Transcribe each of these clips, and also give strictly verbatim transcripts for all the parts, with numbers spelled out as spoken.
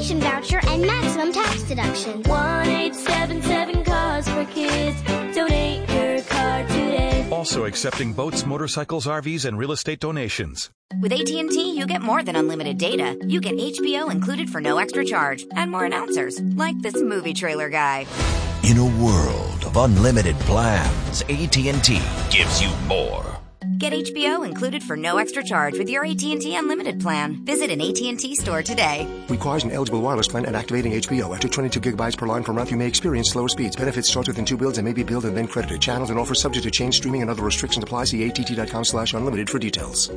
education voucher and maximum tax deduction. one eight seven seven cause for kids. Donate your card today. Also accepting boats, motorcycles, R Vs, and real estate donations. With A T and T, you get more than unlimited data. You get H B O included for no extra charge, and more announcers, like this movie trailer guy. In a world of unlimited plans, A T and T gives you more. Get H B O included for no extra charge with your A T and T Unlimited plan. Visit an A T and T store today. Requires an eligible wireless plan and activating H B O. After twenty-two gigabytes per line per month, you may experience slower speeds. Benefits start within two bills and may be billed and then credited. Channels and offers subject to change, streaming, and other restrictions apply. See att.com slash unlimited for details.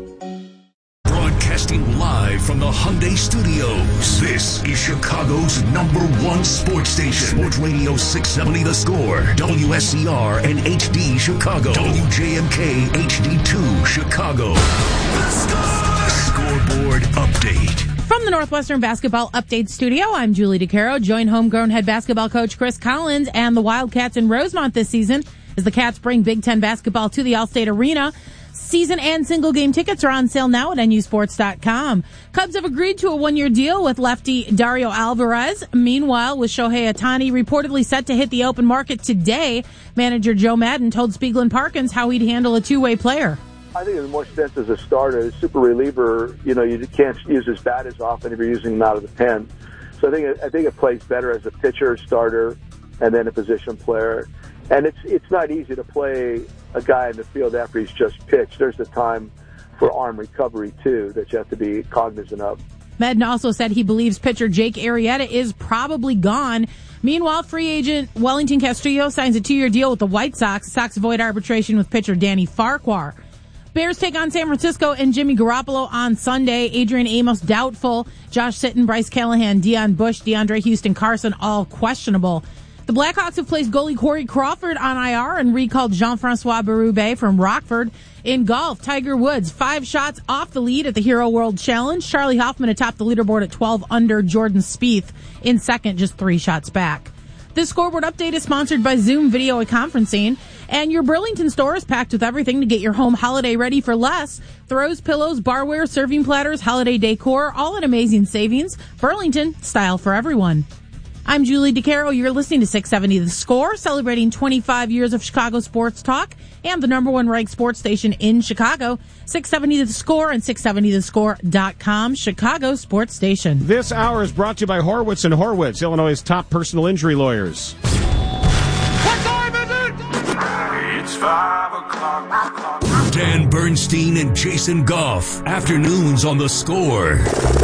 Broadcasting live from the Hyundai Studios. This is Chicago's number one sports station. Sports Radio six seventy The Score. W S C R and H D Chicago. W J M K H D two Chicago. The Score. Scoreboard update. From the Northwestern Basketball Update Studio, I'm Julie DeCaro. Join homegrown head basketball coach Chris Collins and the Wildcats in Rosemont this season as the Cats bring Big Ten basketball to the Allstate Arena. Season and single game tickets are on sale now at N U sports dot com. Cubs have agreed to a one-year deal with lefty Dario Alvarez. Meanwhile, with Shohei Ohtani reportedly set to hit the open market today, manager Joe Madden told Spiegel and Parkins how he'd handle a two-way player. I think it more sense as a starter. As a super reliever, you know, you can't use his bat as often if you're using him out of the pen. So I think it, I think it plays better as a pitcher, starter, and then a position player. And it's it's not easy to play a guy in the field after he's just pitched. There's a time for arm recovery, too, that you have to be cognizant of. Madden also said he believes pitcher Jake Arrieta is probably gone. Meanwhile, free agent Wellington Castillo signs a two-year deal with the White Sox. Sox avoid arbitration with pitcher Danny Farquhar. Bears take on San Francisco and Jimmy Garoppolo on Sunday. Adrian Amos doubtful. Josh Sitton, Bryce Callahan, Deion Bush, DeAndre Houston Carson all questionable. The Blackhawks have placed goalie Corey Crawford on I R and recalled Jean-Francois Berube from Rockford. In golf, Tiger Woods, five shots off the lead at the Hero World Challenge. Charlie Hoffman atop the leaderboard at twelve under. Jordan Spieth in second, just three shots back. This scoreboard update is sponsored by Zoom Video Conferencing. And your Burlington store is packed with everything to get your home holiday ready for less. Throws, pillows, barware, serving platters, holiday decor, all at amazing savings. Burlington, style for everyone. I'm Julie DeCaro. You're listening to six seventy The Score, celebrating twenty-five years of Chicago sports talk and the number one ranked sports station in Chicago. six seventy The Score and six seventy the score dot com, Chicago sports station. This hour is brought to you by Horwitz and Horwitz, Illinois' top personal injury lawyers. What time is it? It's five o'clock. Dan Bernstein and Jason Goff. Afternoons on The Score.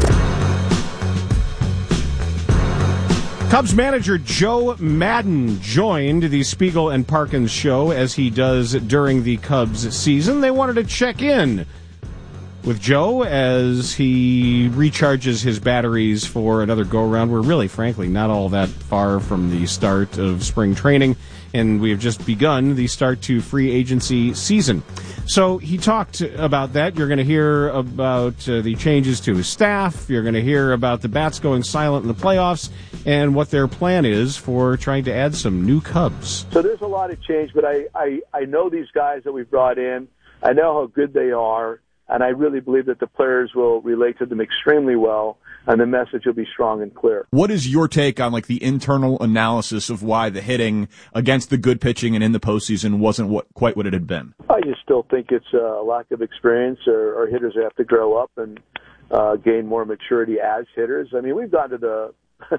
Cubs manager Joe Madden joined the Spiegel and Parkins show as he does during the Cubs season. They wanted to check in with Joe as he recharges his batteries for another go-around. We're really, frankly, not all that far from the start of spring training, and we have just begun the start to free agency season. So he talked about that. You're going to hear about uh, the changes to his staff. You're going to hear about the Bats going silent in the playoffs and what their plan is for trying to add some new Cubs. So there's a lot of change, but I, I, I know these guys that we've brought in. I know how good they are, and I really believe that the players will relate to them extremely well, and the message will be strong and clear. What is your take on like the internal analysis of why the hitting against the good pitching and in the postseason wasn't what quite what it had been? I just still think it's a lack of experience, or, or hitters have to grow up and uh, gain more maturity as hitters. I mean, we've gone to the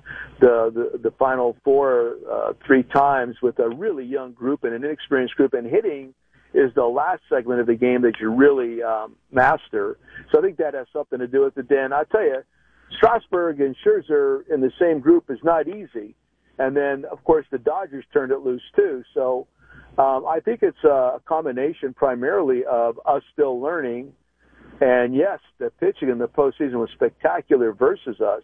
the the, the Final Four uh, three times with a really young group and an inexperienced group, and hitting is the last segment of the game that you really um, master. So I think that has something to do with it. Dan, I'll tell you, Strasburg and Scherzer in the same group is not easy. And then, of course, the Dodgers turned it loose, too. So um, I think it's a combination primarily of us still learning. And, yes, the pitching in the postseason was spectacular versus us.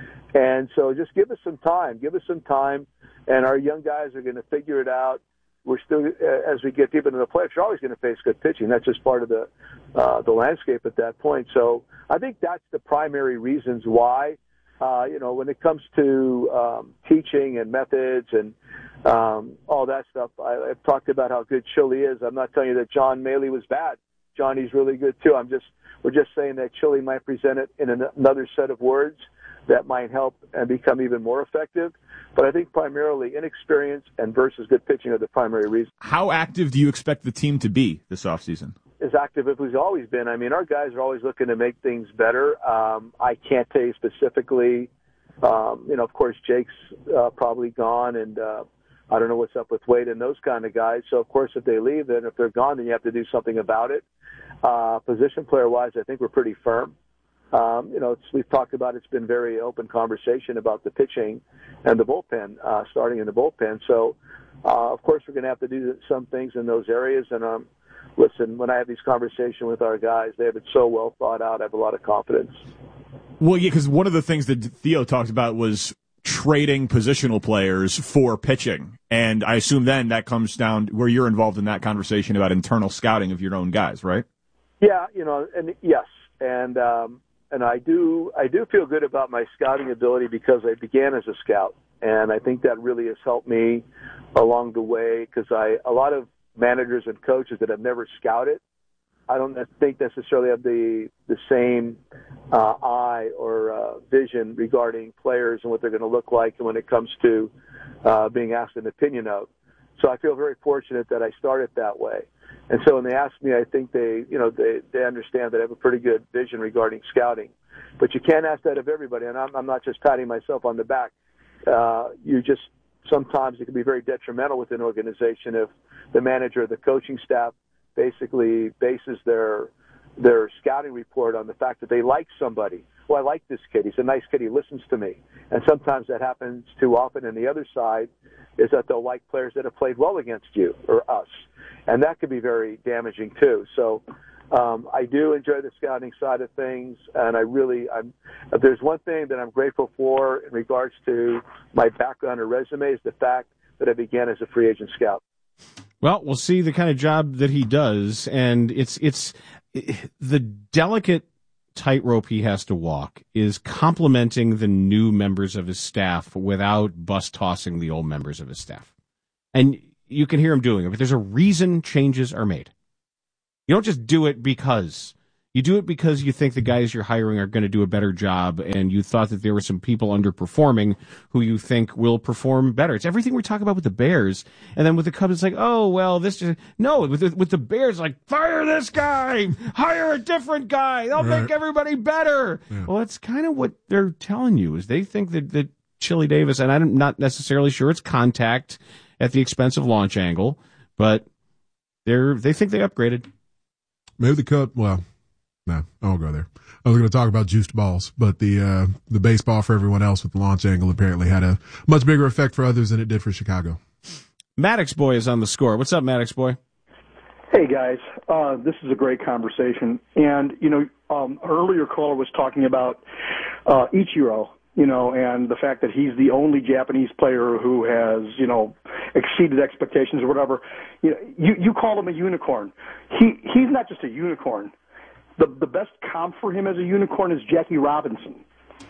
And so just give us some time. Give us some time, and our young guys are going to figure it out. We're still, as we get deeper into the playoffs, you're always going to face good pitching. That's just part of the uh, the landscape at that point. So I think that's the primary reasons why. Uh, you know, when it comes to um, teaching and methods and um, all that stuff, I, I've talked about how good Chile is. I'm not telling you that John Maley was bad. Johnny's really good too. I'm just we're just saying that Chile might present it in an, another set of words. that might help and become even more effective. But I think primarily inexperience and versus good pitching are the primary reasons. How active do you expect the team to be this offseason? As active as we've always been. I mean, our guys are always looking to make things better. Um, I can't tell you specifically. Um, you know, of course, Jake's uh, probably gone, and uh, I don't know what's up with Wade and those kind of guys. So, of course, if they leave, then if they're gone, then you have to do something about it. Uh, position player-wise, I think we're pretty firm. Um, you know, it's, we've talked about it's been very open conversation about the pitching and the bullpen, uh, starting in the bullpen. So, uh, of course, we're going to have to do some things in those areas. And um, listen, when I have these conversations with our guys, they have it so well thought out. I have a lot of confidence. Well, yeah, because one of the things that Theo talked about was trading positional players for pitching. And I assume then that comes down where you're involved in that conversation about internal scouting of your own guys, right? Yeah, you know, and yes. And, um, And I do, I do feel good about my scouting ability because I began as a scout, and I think that really has helped me along the way. Because I, a lot of managers and coaches that have never scouted, I don't think necessarily have the the same uh, eye or uh, vision regarding players and what they're going to look like when it comes to uh, being asked an opinion of. So I feel very fortunate that I started that way. And so when they ask me, I think they, you know, they, they understand that I have a pretty good vision regarding scouting. But you can't ask that of everybody, and I'm, I'm not just patting myself on the back. Uh, you just, sometimes it can be very detrimental with an organization if the manager or the coaching staff basically bases their their scouting report on the fact that they like somebody. Well, I like this kid. He's a nice kid. He listens to me. And sometimes that happens too often. And the other side is that they'll like players that have played well against you or us. And that could be very damaging too. So um, I do enjoy the scouting side of things. And I really, I'm, if there's one thing that I'm grateful for in regards to my background or resume is the fact that I began as a free agent scout. Well, we'll see the kind of job that he does. And it's, it's the delicate tightrope he has to walk is complimenting the new members of his staff without bus tossing the old members of his staff. And you can hear him doing it, but there's a reason changes are made. You don't just do it because. You do it because you think the guys you're hiring are going to do a better job, and you thought that there were some people underperforming who you think will perform better. It's everything we're talking about with the Bears, and then with the Cubs, it's like, oh, well, this just... No, with the, with the Bears, like, fire this guy! Hire a different guy! They'll right. make everybody better! Yeah. Well, that's kind of what they're telling you, is they think that, that Chili Davis, and I'm not necessarily sure it's contact at the expense of launch angle, but they're they think they upgraded. Maybe the Cubs, well... No, I won't go there. I was going to talk about juiced balls, but the uh, the baseball for everyone else with the launch angle apparently had a much bigger effect for others than it did for Chicago. Maddox Boy is on the score. What's up, Maddox Boy? Hey, guys. Uh, this is a great conversation. And, you know, um, an earlier caller was talking about uh, Ichiro, you know, and the fact that he's the only Japanese player who has, you know, exceeded expectations or whatever. You know, you, you call him a unicorn. He He's not just a unicorn. The the best comp for him as a unicorn is Jackie Robinson.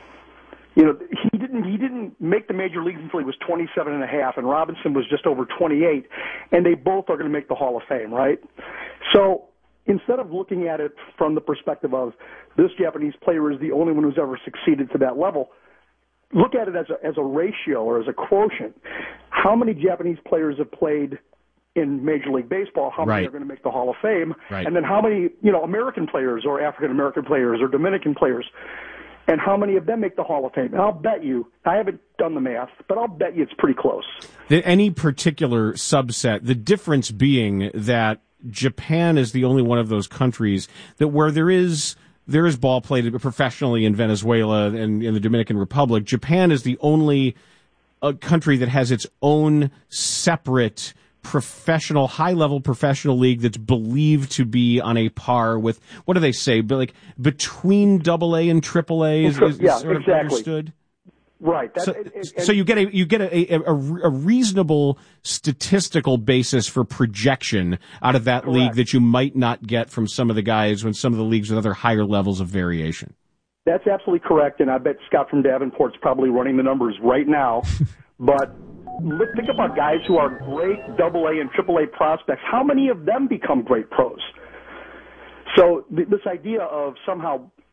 You know, he didn't he didn't make the major leagues until he was twenty-seven and a half, and Robinson was just over twenty-eight, and they both are going to make the Hall of Fame, right? So instead of looking at it from the perspective of this Japanese player is the only one who's ever succeeded to that level, look at it as a as a ratio or as a quotient. How many Japanese players have played in Major League Baseball, how many right. are going to make the Hall of Fame, right. and then how many, you know, American players or African-American players or Dominican players, and how many of them make the Hall of Fame? And I'll bet you, I haven't done the math, but I'll bet you it's pretty close. Any particular subset, the difference being that Japan is the only one of those countries that where there is there is ball played professionally in Venezuela and in the Dominican Republic. Japan is the only uh, country that has its own separate professional, high-level professional league that's believed to be on a par with, what do they say, but like between double A and triple A is, is, yeah, is sort exactly. of understood? Right. That, so, and, and, so you get a you get a, a, a reasonable statistical basis for projection out of that correct. league that you might not get from some of the guys when some of the leagues with other higher levels of variation. That's absolutely correct, and I bet Scott from Davenport's probably running the numbers right now. But look, think about guys who are great double A and triple A prospects. How many of them become great pros? So th- this idea of somehow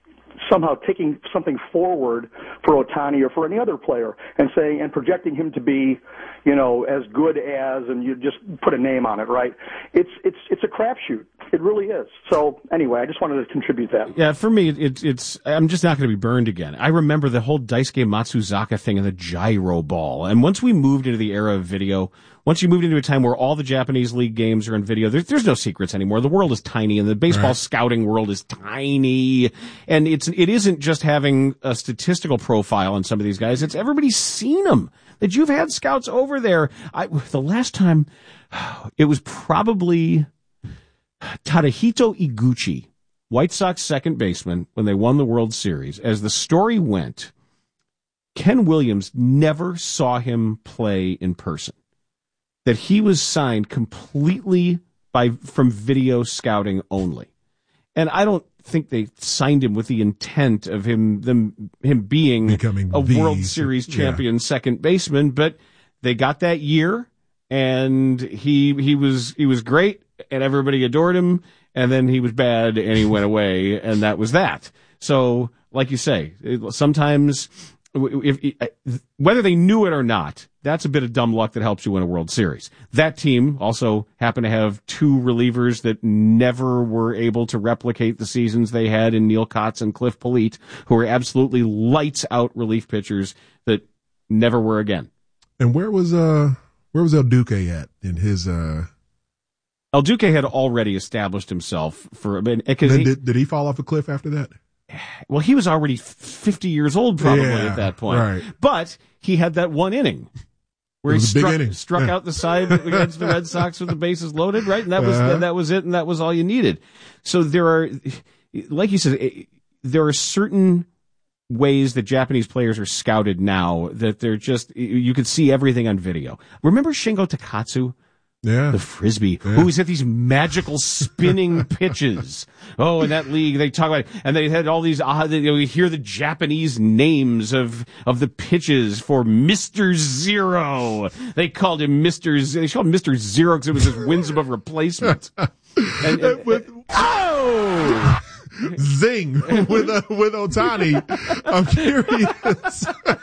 somehow taking something forward for Ohtani or for any other player and saying and projecting him to be, you know, as good as, and you just put a name on it, right? It's it's it's a crapshoot. It really is. So anyway, I just wanted to contribute that. Yeah, for me, it's it's. I'm just not going to be burned again. I remember the whole Daisuke Matsuzaka thing and the gyro ball. And once we moved into the era of video, once you moved into a time where all the Japanese league games are in video, there's there's no secrets anymore. The world is tiny, and the baseball right. scouting world is tiny. And it's it isn't just having a statistical profile on some of these guys. It's everybody's seen them. That you've had scouts over there. I, the last time, it was probably Tadahito Iguchi, White Sox second baseman, when they won the World Series. As the story went, Ken Williams never saw him play in person. That he was signed completely by from video scouting only. And I don't think they signed him with the intent of him them him being Becoming a the, World Series champion yeah. second baseman, but they got that year, and he he was he was great, and everybody adored him, and then he was bad, and he went away, and that was that. So, like you say, it, sometimes if, if whether they knew it or not, that's a bit of dumb luck that helps you win a World Series. That team also happened to have two relievers that never were able to replicate the seasons they had in Neil Kotz and Cliff Polite, who were absolutely lights out relief pitchers that never were again. And where was uh where was El Duque at in his uh El Duque had already established himself for a bit. Then did, did he fall off a cliff after that? Well, he was already fifty years old probably yeah, at that point. Right. But he had that one inning where he struck, struck yeah. out the side against the Red Sox with the bases loaded, right? And that was uh-huh. that was it, and that was all you needed. So there are, like you said, there are certain ways that Japanese players are scouted now that they're just, you could see everything on video. Remember Shingo Takatsu? Yeah. The Frisbee, yeah. who was hit these magical spinning pitches. Oh, in that league, they talk about it. And they had all these, uh, they, you know, you hear the Japanese names of, of the pitches for Mister Zero. They called him Mister Z- they called him Mister Zero because it was his wins above replacement. And, and, and, with, oh! Zing with uh, with Ohtani. I'm curious.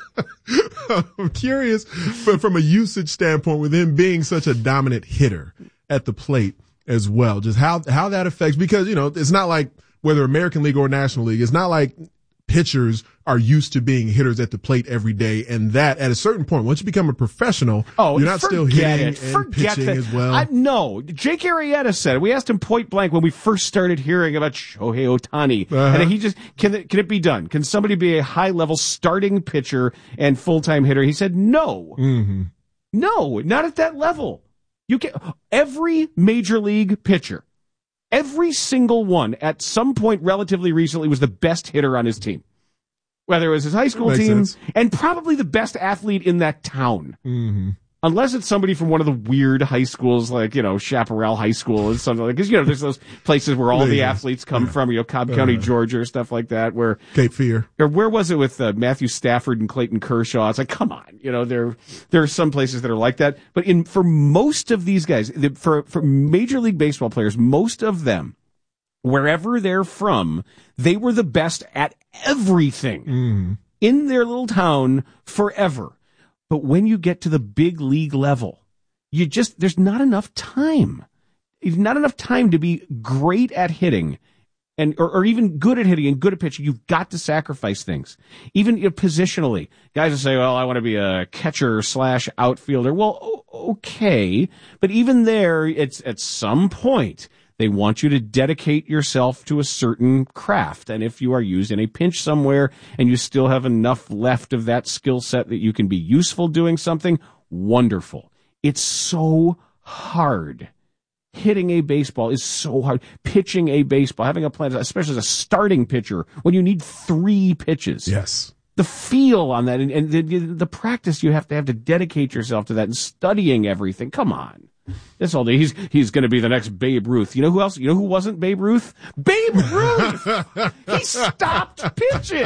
I'm curious, but from a usage standpoint, with him being such a dominant hitter at the plate as well, just how how that affects, because you know it's not like whether American League or National League, it's not like pitchers are used to being hitters at the plate every day, and that at a certain point, once you become a professional, oh, you're not still hitting it. and forget pitching that. as well. I, no, Jake Arrieta said it. We asked him point blank when we first started hearing about Shohei Ohtani, uh-huh. and he just can it, can it be done? Can somebody be a high level starting pitcher and full time hitter? He said no, mm-hmm. no, not at that level. You can every major league pitcher, every single one at some point relatively recently was the best hitter on his team. Whether it was his high school Makes team, sense. and probably the best athlete in that town. Mm-hmm. Unless it's somebody from one of the weird high schools, like, you know, Chaparral High School or something like, because, you know, there's those places where all the athletes come yeah. from, you know, Cobb County, uh, Georgia, or stuff like that, where. Cape Fear. Or where was it with uh, Matthew Stafford and Clayton Kershaw? It's like, come on, you know, there, there are some places that are like that. But in, for most of these guys, the, for, for Major League Baseball players, most of them, wherever they're from, they were the best at everything. Mm-hmm. In their little town forever. But when you get to the big league level, you just, there's not enough time. There's not enough time to be great at hitting and, or, or even good at hitting and good at pitching. You've got to sacrifice things. Even you know, positionally. Guys will say, well, I want to be a catcher slash outfielder. Well, okay. But even there, it's at some point, they want you to dedicate yourself to a certain craft. And if you are used in a pinch somewhere and you still have enough left of that skill set that you can be useful doing something, wonderful. It's so hard. Hitting a baseball is so hard. Pitching a baseball, having a plan, especially as a starting pitcher, when you need three pitches. Yes. The feel on that and, and the, the practice you have to have to dedicate yourself to that and studying everything. Come on. That's all day. He's he's going to be the next Babe Ruth. You know who else? You know who wasn't Babe Ruth? Babe Ruth. He stopped pitching.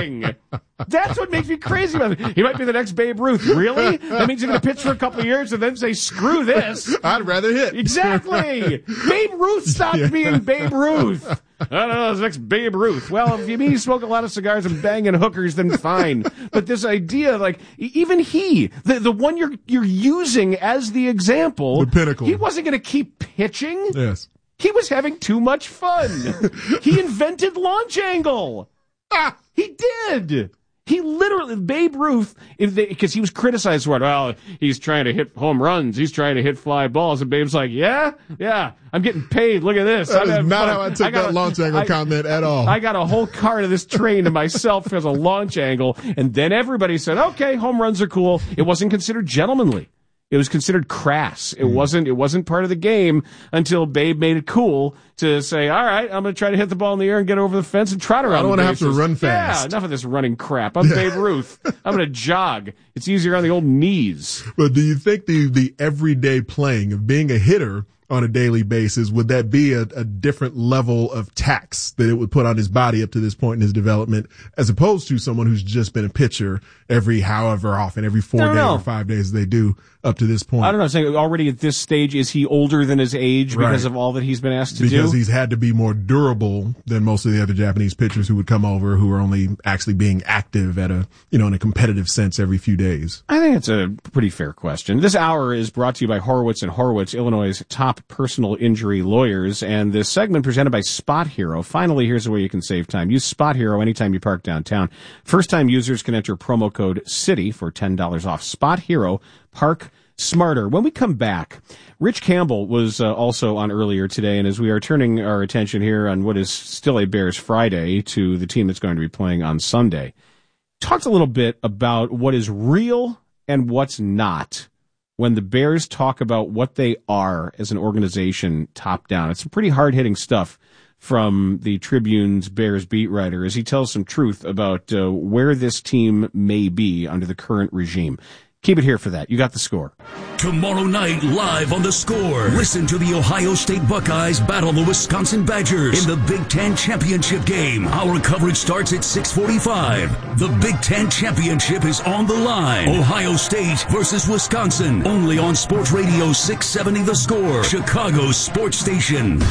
That's what makes me crazy about it. He might be the next Babe Ruth. Really? That means he's going to pitch for a couple of years and then say, screw this. I'd rather hit. Exactly. Babe Ruth stopped yeah. being Babe Ruth. I don't know, the next Babe Ruth. Well, if you mean you smoke a lot of cigars and banging hookers, then fine. But this idea, like, even he, the the one you're you're using as the example, the pinnacle, he wasn't going to keep pitching. Yes. He was having too much fun. He invented launch angle. Ah, he did. He literally, Babe Ruth, because he was criticized for it. Well, he's trying to hit home runs. He's trying to hit fly balls. And Babe's like, yeah, yeah, I'm getting paid. Look at this. That I'm is not fun. how I took I that a, launch angle I, comment at all. I got a whole cart of this train to myself as a launch angle. And then everybody said, okay, home runs are cool. It wasn't considered gentlemanly. It was considered crass. It mm. wasn't, it wasn't part of the game until Babe made it cool to say, all right, I'm going to try to hit the ball in the air and get over the fence and trot around. I don't want to have to run Yeah, fast. enough of this running crap. I'm Babe Ruth. I'm going to jog. It's easier on the old knees. But do you think the, the everyday playing of being a hitter on a daily basis, would that be a, a different level of tax that it would put on his body up to this point in his development, as opposed to someone who's just been a pitcher every however often, every four days know. or five days they do up to this point? I don't know. I'm saying already at this stage, is he older than his age because right. of all that he's been asked to because do? Because he's had to be more durable than most of the other Japanese pitchers who would come over, who are only actually being active at a, you know, in a competitive sense every few days. I think it's a pretty fair question. This hour is brought to you by Horowitz and Horowitz, Illinois' top personal injury lawyers, and this segment presented by Spot Hero. Finally, here's a way you can save time. Use Spot Hero anytime you park downtown. First-time users can enter promo code CITY for ten dollars off. Spot Hero, park smarter. When we come back, Rich Campbell was uh, also on earlier today, and as we are turning our attention here on what is still a Bears Friday to the team that's going to be playing on Sunday, talked a little bit about what is real and what's not when the Bears talk about what they are as an organization top down. It's some pretty hard-hitting stuff from the Tribune's Bears beat writer as he tells some truth about uh, where this team may be under the current regime. Keep it here for that. You got the Score. Tomorrow night, live on the Score. Listen to the Ohio State Buckeyes battle the Wisconsin Badgers in the Big Ten Championship game. Our coverage starts at six forty-five. The Big Ten Championship is on the line. Ohio State versus Wisconsin. Only on Sports Radio six seventy The Score, Chicago's sports station.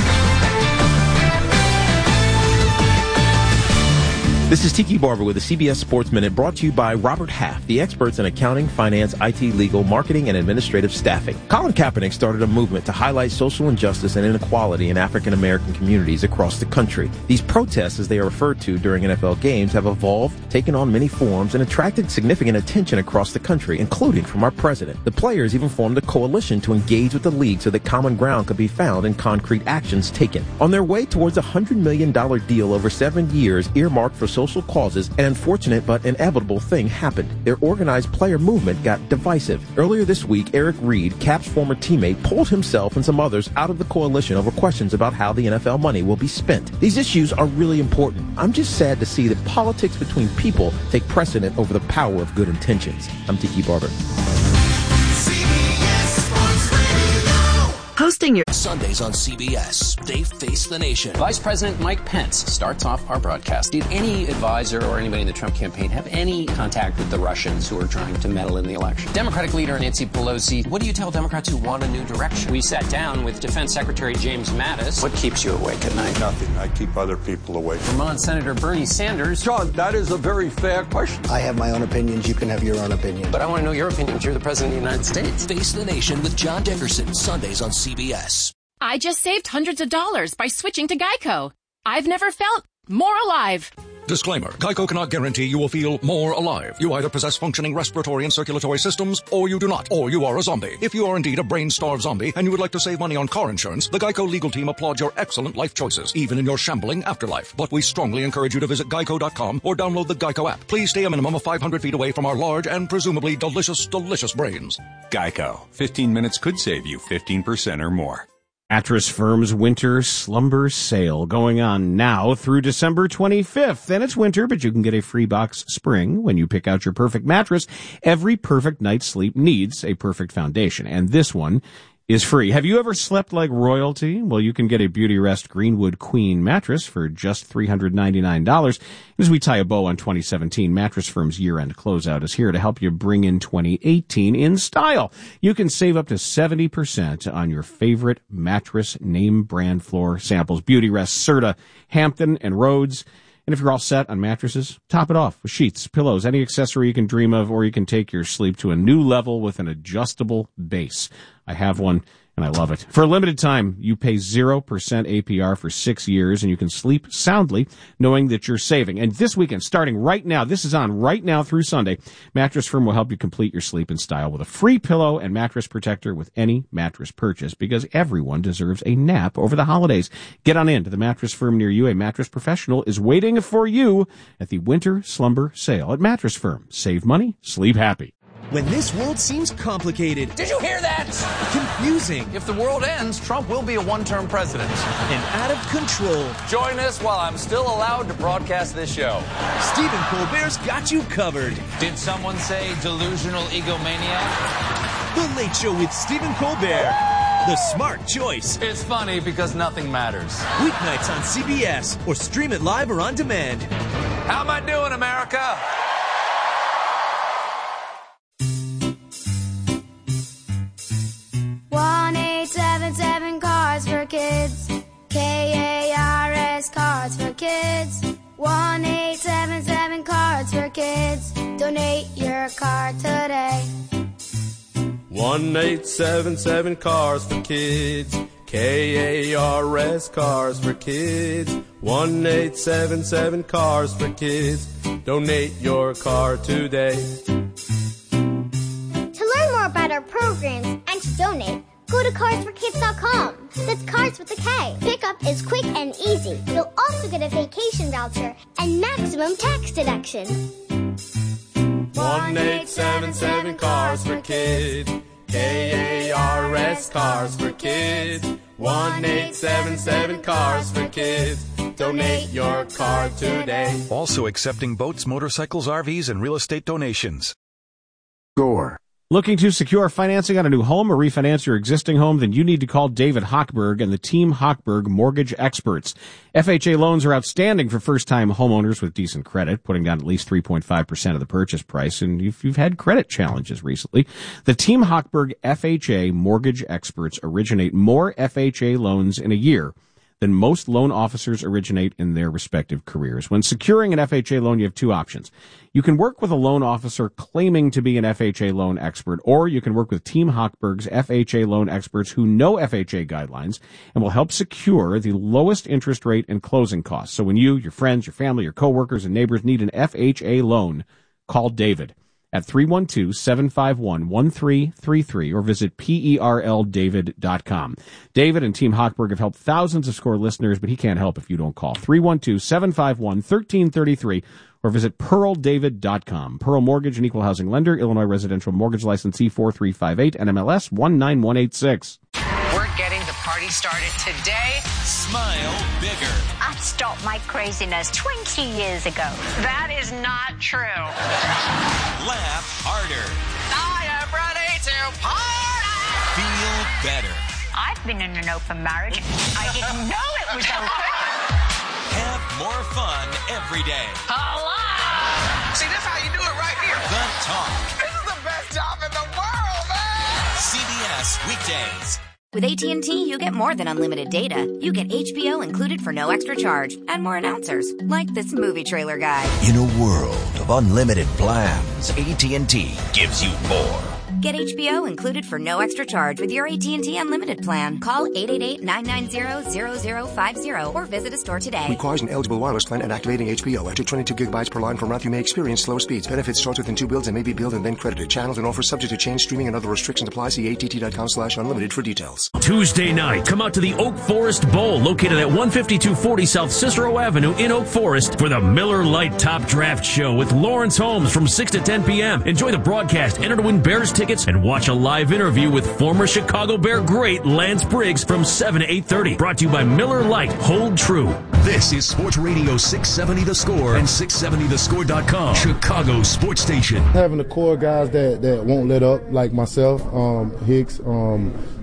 This is Tiki Barber with the C B S Sports Minute, brought to you by Robert Half, the experts in accounting, finance, I T, legal, marketing, and administrative staffing. Colin Kaepernick started a movement to highlight social injustice and inequality in African American communities across the country. These protests, as they are referred to during N F L games, have evolved, taken on many forms, and attracted significant attention across the country, including from our president. The players even formed a coalition to engage with the league so that common ground could be found and concrete actions taken. On their way towards a one hundred million dollars deal over seven years earmarked for social social causes, an unfortunate but inevitable thing happened. Their organized player movement got divisive. Earlier this week, Eric Reed, Cap's former teammate, pulled himself and some others out of the coalition over questions about how the N F L money will be spent. These issues are really important. I'm just sad to see that politics between people take precedent over the power of good intentions. I'm Tiki Barber. Hosting your Sundays on C B S, they face the nation. Vice President Mike Pence starts off our broadcast. Did any advisor or anybody in the Trump campaign have any contact with the Russians who are trying to meddle in the election? Democratic leader Nancy Pelosi, what do you tell Democrats who want a new direction? We sat down with Defense Secretary James Mattis. What keeps you awake at night? Nothing. I keep other people awake. Vermont Senator Bernie Sanders. John, that is a very fair question. I have my own opinions. You can have your own opinion. But I want to know your opinion. You're the President of the United States. Face the Nation with John Dickerson, Sundays on C B S. I just saved hundreds of dollars by switching to Geico. I've never felt more alive. Disclaimer. Geico cannot guarantee you will feel more alive. You either possess functioning respiratory and circulatory systems, or you do not, or you are a zombie. If you are indeed a brain-starved zombie and you would like to save money on car insurance, the Geico legal team applauds your excellent life choices, even in your shambling afterlife. But we strongly encourage you to visit geico dot com or download the Geico app. Please stay a minimum of five hundred feet away from our large and presumably delicious, delicious brains. Geico. fifteen minutes could save you fifteen percent or more. Mattress Firm's winter slumber sale going on now through December twenty-fifth. And it's winter, but you can get a free box spring when you pick out your perfect mattress. Every perfect night's sleep needs a perfect foundation, and this one is free. Have you ever slept like royalty? Well, you can get a Beautyrest Greenwood Queen mattress for just three hundred ninety-nine dollars. As we tie a bow on twenty seventeen, Mattress Firm's year-end closeout is here to help you bring in twenty eighteen in style. You can save up to seventy percent on your favorite mattress name brand floor samples. Beautyrest, Serta, Hampton, and Rhodes. And if you're all set on mattresses, top it off with sheets, pillows, any accessory you can dream of, or you can take your sleep to a new level with an adjustable base. I have one, and I love it. For a limited time, you pay zero percent A P R for six years, and you can sleep soundly knowing that you're saving. And this weekend, starting right now, this is on right now through Sunday, Mattress Firm will help you complete your sleep in style with a free pillow and mattress protector with any mattress purchase, because everyone deserves a nap over the holidays. Get on in to the Mattress Firm near you. A mattress professional is waiting for you at the Winter Slumber Sale at Mattress Firm. Save money, sleep happy. When this world seems complicated. Did you hear that? Confusing. If the world ends, Trump will be a one-term president. And out of control. Join us while I'm still allowed to broadcast this show. Stephen Colbert's got you covered. Did someone say delusional egomaniac? The Late Show with Stephen Colbert. The smart choice. It's funny because nothing matters. Weeknights on C B S or stream it live or on demand. How am I doing, America? one eight seven seven Cars for Kids. K A R S Cars for Kids. one eight seven seven Cars for Kids. Donate your car today. one eight seven seven Cars for Kids. K A R S Cars for Kids. one eight seven seven Cars for Kids. Donate your car today. To learn more about our programs and to donate, go to cars for kids dot com. That's Cars with a K. Pickup is quick and easy. You'll also get a vacation voucher and maximum tax deduction. one eight seven seven Cars for Kids. K A R S Cars for Kids. one eight seven seven Cars for Kids. Donate your car today. Also accepting boats, motorcycles, R Vs, and real estate donations. Gore. Looking to secure financing on a new home or refinance your existing home? Then you need to call David Hochberg and the Team Hochberg Mortgage Experts. F H A loans are outstanding for first-time homeowners with decent credit, putting down at least three point five percent of the purchase price. And if you've had credit challenges recently, the Team Hochberg F H A Mortgage Experts originate more F H A loans in a year than most loan officers originate in their respective careers. When securing an F H A loan, you have two options. You can work with a loan officer claiming to be an F H A loan expert, or you can work with Team Hochberg's F H A loan experts who know F H A guidelines and will help secure the lowest interest rate and closing costs. So when you, your friends, your family, your coworkers, and neighbors need an F H A loan, call David at three one two, seven five one, one three three three or visit P E R L David dot com. David and Team Hochberg have helped thousands of SCORE listeners, but he can't help if you don't call. three one two, seven five one, one three three three or visit Pearl David dot com. Pearl Mortgage, an equal housing lender, Illinois residential mortgage licensee four three five eight, N M L S one nine one eight six. We're getting the party started today. Smile bigger. I stopped my craziness twenty years ago. That is not true. Laugh harder. I am ready to party. Feel better. I've been in an open marriage. I didn't know it was open. Have more fun every day. Hello. See, that's how you do it right here. The Talk. This is the best job in the world, man. C B S Weekdays. With A T and T, you get more than unlimited data. You get H B O included for no extra charge, and more announcers, like this movie trailer guy. In a world of unlimited plans, A T and T gives you more. Get H B O included for no extra charge with your A T and T Unlimited plan. Call eight eight eight, nine nine zero, zero zero five zero or visit a store today. Requires an eligible wireless plan and activating H B O. After twenty-two gigabytes per line per month, you may experience slower speeds. Benefits start within two builds and may be billed and then credited. Channels and offers subject to change. Streaming and other restrictions apply. See A T T dot com slash unlimited for details. Tuesday night, come out to the Oak Forest Bowl, located at one fifty-two forty South Cicero Avenue in Oak Forest, for the Miller Lite Top Draft Show with Lawrence Holmes from six to ten p.m. Enjoy the broadcast, enter to win Bears tickets, and watch a live interview with former Chicago Bear great Lance Briggs from seven to eight thirty. Brought to you by Miller Lite. Hold true. This is Sports Radio six seventy The Score and six seventy the score dot com, Chicago sports station. Having the core guys that, that won't let up, like myself, um, Hicks, um,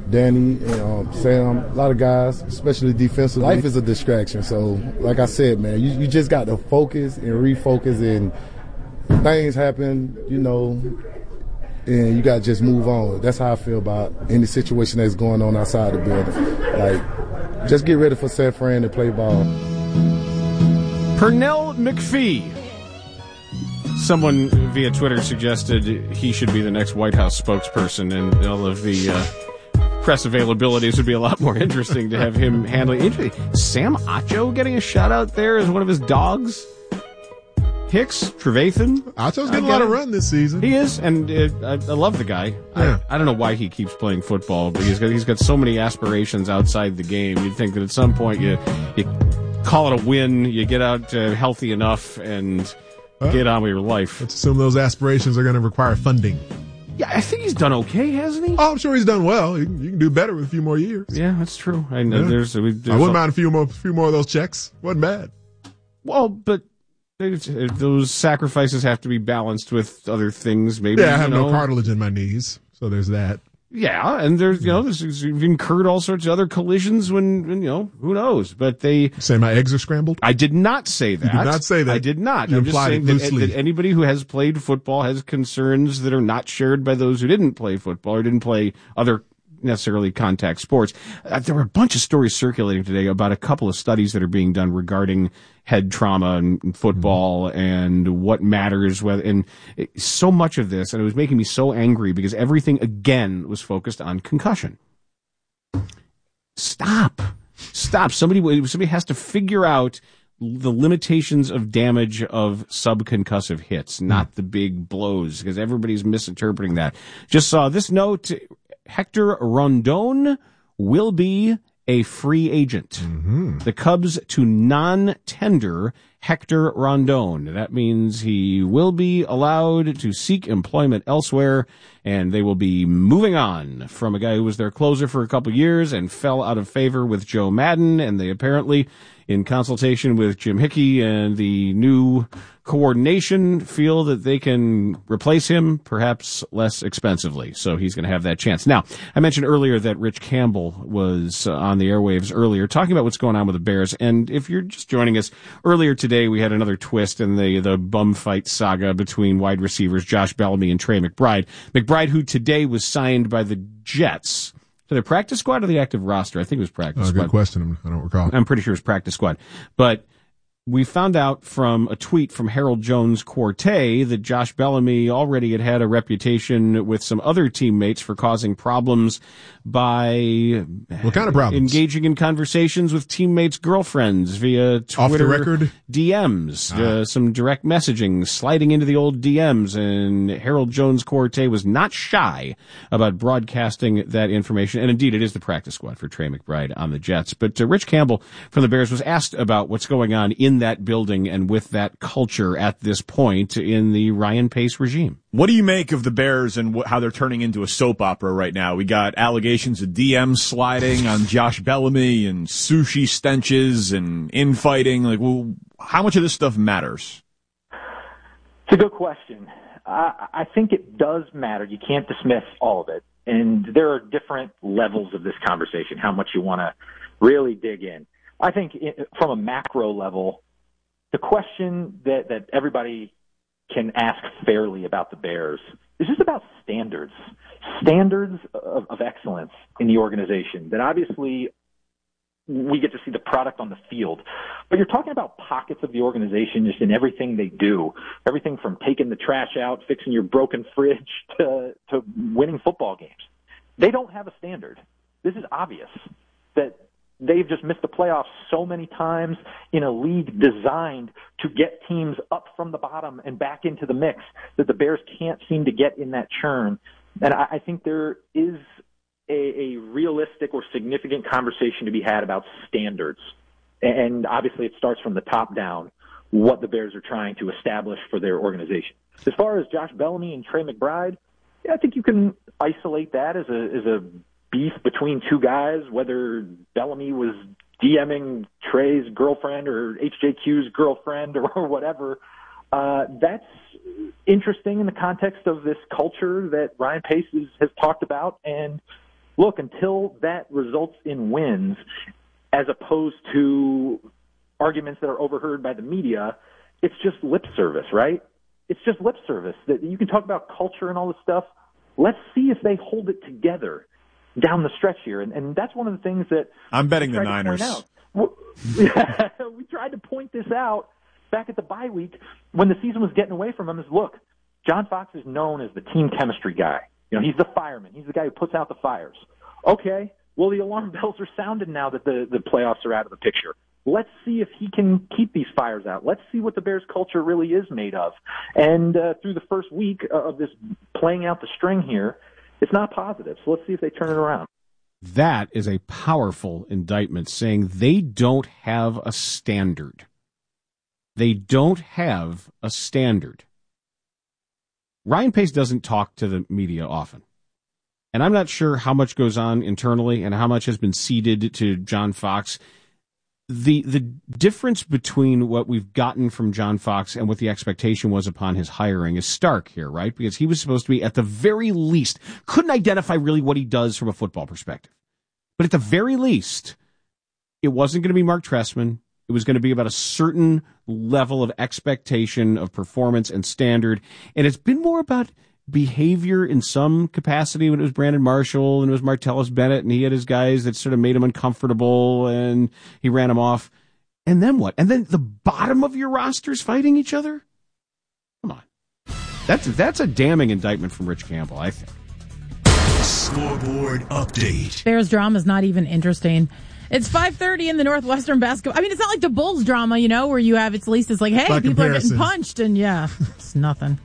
Danny, and, um, Sam, a lot of guys, especially defensive. Life is a distraction. So, like I said, man, you, you just got to focus and refocus, and things happen, you know, and you got to just move on. That's how I feel about any situation that's going on outside the building. Like, just get ready for San Fran to play ball. Pernell McPhee. Someone via Twitter suggested he should be the next White House spokesperson, and all of the uh, press availabilities would be a lot more interesting to have him handling. Interesting. Sam Acho getting a shout out there as one of his dogs. Hicks, Trevathan. Acho's getting a lot of run this season. He is, and uh, I, I love the guy. Yeah. I, I don't know why he keeps playing football, but he's got he's got so many aspirations outside the game. You'd think that at some point you you call it a win, you get out uh, healthy enough, and well, get on with your life. Let's assume those aspirations are going to require funding. Yeah, I think he's done okay, hasn't he? Oh, I'm sure he's done well. You can, you can do better with a few more years. Yeah, that's true. I know. Yeah. There's, there's I wouldn't mind a few more, few more of those checks. Wasn't bad. Well, but those sacrifices have to be balanced with other things. Maybe. Yeah, I have you know. no cartilage in my knees, so there's that. Yeah, and there's you know there's, you've incurred all sorts of other collisions when, when you know who knows. But they say my eggs are scrambled. I did not say that. You did not say that. I did not. You I'm just saying that, loosely. that anybody who has played football has concerns that are not shared by those who didn't play football or didn't play other necessarily contact sports. Uh, there were a bunch of stories circulating today about a couple of studies that are being done regarding head trauma and, and football mm-hmm. and what matters. Whether, and it, so much of this, and it was making me so angry because everything again was focused on concussion. Stop. Stop. Somebody, somebody has to figure out the limitations of damage of subconcussive hits, not mm. the big blows, because everybody's misinterpreting that. Just saw this note. Hector Rondon will be a free agent. Mm-hmm. The Cubs to non-tender Hector Rondon. That means he will be allowed to seek employment elsewhere, and they will be moving on from a guy who was their closer for a couple years and fell out of favor with Joe Madden, and they apparently, in consultation with Jim Hickey and the new coordination, feel that they can replace him, perhaps less expensively. So he's going to have that chance. Now, I mentioned earlier that Rich Campbell was uh, on the airwaves earlier talking about what's going on with the Bears. And if you're just joining us, earlier today we had another twist in the, the bum fight saga between wide receivers Josh Bellamy and Trey McBride. McBride, who today was signed by the Jets, to the practice squad or the active roster? I think it was practice oh, squad. Good question. I don't recall. I'm pretty sure it was practice squad. But we found out from a tweet from Harold Jones Corte that Josh Bellamy already had had a reputation with some other teammates for causing problems by what kind of problems? Engaging in conversations with teammates' girlfriends via Twitter off the record D Ms, ah. uh, some direct messaging, sliding into the old D Ms, and Harold Jones Corte was not shy about broadcasting that information. And indeed, it is the practice squad for Trey McBride on the Jets. But uh, Rich Campbell from the Bears was asked about what's going on in that building and with that culture at this point in the Ryan Pace regime. What do you make of the Bears and wh- how they're turning into a soap opera right now? We got allegations of D M sliding on Josh Bellamy and sushi stenches and infighting. Like, well, how much of this stuff matters? It's a good question. I, I think it does matter. You can't dismiss all of it. And there are different levels of this conversation, how much you want to really dig in. I think it, from a macro level, the question that, that everybody can ask fairly about the Bears is just about standards, standards of, of excellence in the organization that obviously we get to see the product on the field. But you're talking about pockets of the organization just in everything they do, everything from taking the trash out, fixing your broken fridge to, to winning football games. They don't have a standard. This is obvious that they've just missed the playoffs so many times in a league designed to get teams up from the bottom and back into the mix that the Bears can't seem to get in that churn. And I, I think there is a, a realistic or significant conversation to be had about standards. And obviously it starts from the top down, what the Bears are trying to establish for their organization. As far as Josh Bellamy and Trey McBride, yeah, I think you can isolate that as a, as a beef between two guys, whether Bellamy was DMing Trey's girlfriend or H J Q's girlfriend or, or whatever. Uh, that's interesting in the context of this culture that Ryan Pace has, has talked about. And look, until that results in wins, as opposed to arguments that are overheard by the media, it's just lip service, right? It's just lip service. That you can talk about culture and all this stuff. Let's see if they hold it together down the stretch here. And, and that's one of the things that I'm betting the Niners. We tried to point this out back at the bye week when the season was getting away from him. Is look, John Fox is known as the team chemistry guy. You know, he's the fireman. He's the guy who puts out the fires. Okay, well, the alarm bells are sounding now that the, the playoffs are out of the picture. Let's see if he can keep these fires out. Let's see what the Bears culture really is made of. And uh, through the first week of this playing out the string here, it's not positive. So let's see if they turn it around. That is a powerful indictment, saying they don't have a standard. They don't have a standard. Ryan Pace doesn't talk to the media often. And I'm not sure how much goes on internally and how much has been ceded to John Fox. The the difference between what we've gotten from John Fox and what the expectation was upon his hiring is stark here, right? Because he was supposed to be, at the very least, couldn't identify really what he does from a football perspective. But at the very least, it wasn't going to be Mark Trestman. It was going to be about a certain level of expectation of performance and standard. And it's been more about behavior in some capacity when it was Brandon Marshall and it was Martellus Bennett and he had his guys that sort of made him uncomfortable and he ran them off. And then what? And then the bottom of your roster's fighting each other? Come on. That's, that's a damning indictment from Rich Campbell, I think. Scoreboard update. Bears drama is not even interesting. It's five thirty in the Northwestern basketball. I mean, it's not like the Bulls drama, you know, where you have, it's at least it's like, hey, By people comparison. are getting punched and yeah, it's nothing.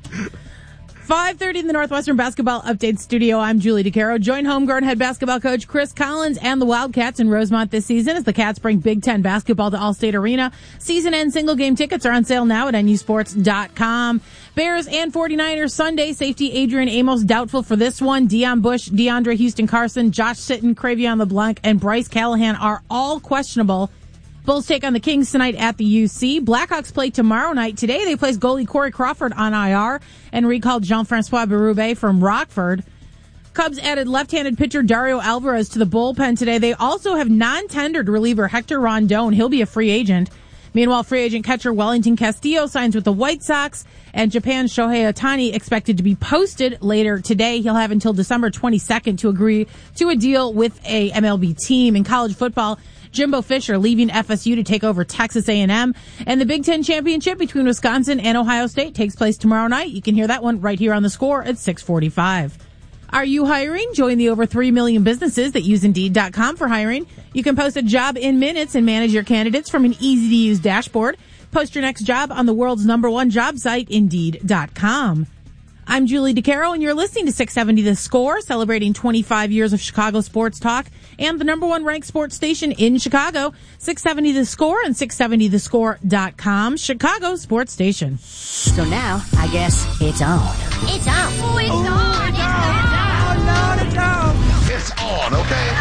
five thirty in the Northwestern Basketball Update Studio. I'm Julie DeCaro. Join homegrown head basketball coach Chris Collins and the Wildcats in Rosemont this season as the Cats bring Big Ten basketball to Allstate Arena. Season-end single-game tickets are on sale now at N U sports dot com. Bears and 49ers Sunday. Safety Adrian Amos doubtful for this one. Deion Bush, DeAndre Houston Carson, Josh Sitton, Cravion LeBlanc, and Bryce Callahan are all questionable. Bulls take on the Kings tonight at the U C. Blackhawks play tomorrow night. Today they place goalie Corey Crawford on I R and recalled Jean-Francois Berube from Rockford. Cubs added left-handed pitcher Dario Alvarez to the bullpen today. They also have non-tendered reliever Hector Rondon. He'll be a free agent. Meanwhile, free agent catcher Wellington Castillo signs with the White Sox, and Japan's Shohei Ohtani expected to be posted later today. He'll have until December twenty-second to agree to a deal with a M L B team. In college football, Jimbo Fisher leaving F S U to take over Texas A and M. And the Big Ten championship between Wisconsin and Ohio State takes place tomorrow night. You can hear that one right here on The Score at six forty-five. Are you hiring? Join the over three million businesses that use Indeed dot com for hiring. You can post a job in minutes and manage your candidates from an easy-to-use dashboard. Post your next job on the world's number one job site, Indeed dot com. I'm Julie DeCaro, and you're listening to six seventy The Score, celebrating twenty-five years of Chicago sports talk and the number one ranked sports station in Chicago, six seventy The Score and six seventy the score dot com, Chicago sports station. So now, I guess it's on. It's on. Oh, it's Ooh, on. It's It's on. on. It's on. It's on,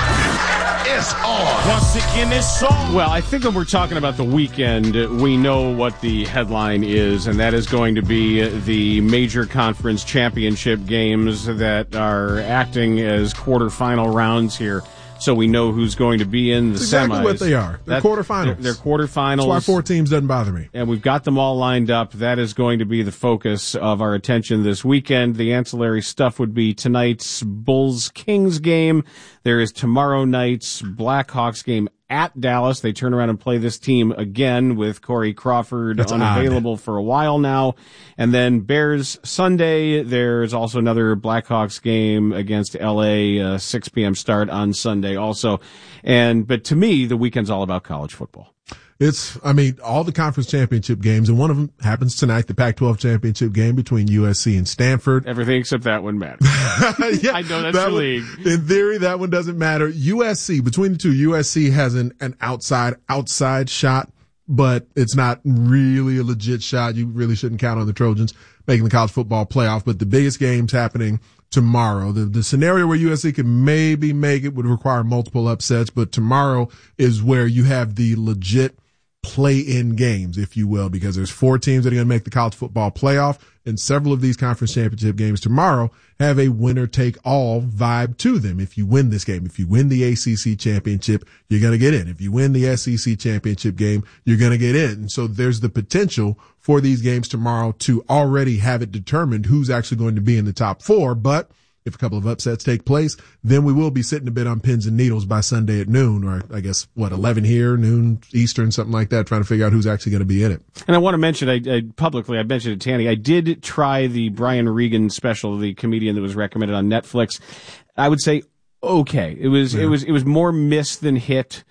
okay? It's on. Once again, it's on. Well, I think when we're talking about the weekend, we know what the headline is, and that is going to be the major conference championship games that are acting as quarterfinal rounds here. So we know who's going to be in the That's exactly semis. what they are. They're That- quarterfinals. They're, they're quarterfinals. That's why four teams doesn't bother me. And we've got them all lined up. That is going to be the focus of our attention this weekend. The ancillary stuff would be tonight's Bulls-Kings game. There is tomorrow night's Blackhawks game at Dallas. They turn around and play this team again with Corey Crawford That's unavailable for a while now. And then Bears Sunday. There's also another Blackhawks game against L A, uh, six p.m. start on Sunday also. And, but to me, the weekend's all about college football. It's, I mean, all the conference championship games, and one of them happens tonight, the Pac twelve championship game between U S C and Stanford. Everything except that one matters. Yeah, I know that's that your one, league. In theory, that one doesn't matter. U S C, between the two, U S C has an, an outside, outside shot, but it's not really a legit shot. You really shouldn't count on the Trojans making the college football playoff. But the biggest game's happening tomorrow. The, the scenario where U S C can maybe make it would require multiple upsets, but tomorrow is where you have the legit play-in games, if you will, because there's four teams that are going to make the college football playoff, and several of these conference championship games tomorrow have a winner-take-all vibe to them. If you win this game, if you win the A C C championship, you're going to get in. If you win the S E C championship game, you're going to get in. And so there's the potential for these games tomorrow to already have it determined who's actually going to be in the top four, but if a couple of upsets take place, then we will be sitting a bit on pins and needles by Sunday at noon, or I guess, what, eleven here, noon Eastern, something like that, trying to figure out who's actually going to be in it. And I want to mention, I, I publicly, I mentioned to Tanny, I did try the Brian Regan special, the comedian that was recommended on Netflix. I would say, okay. It was, yeah. it was, it was more miss than hit,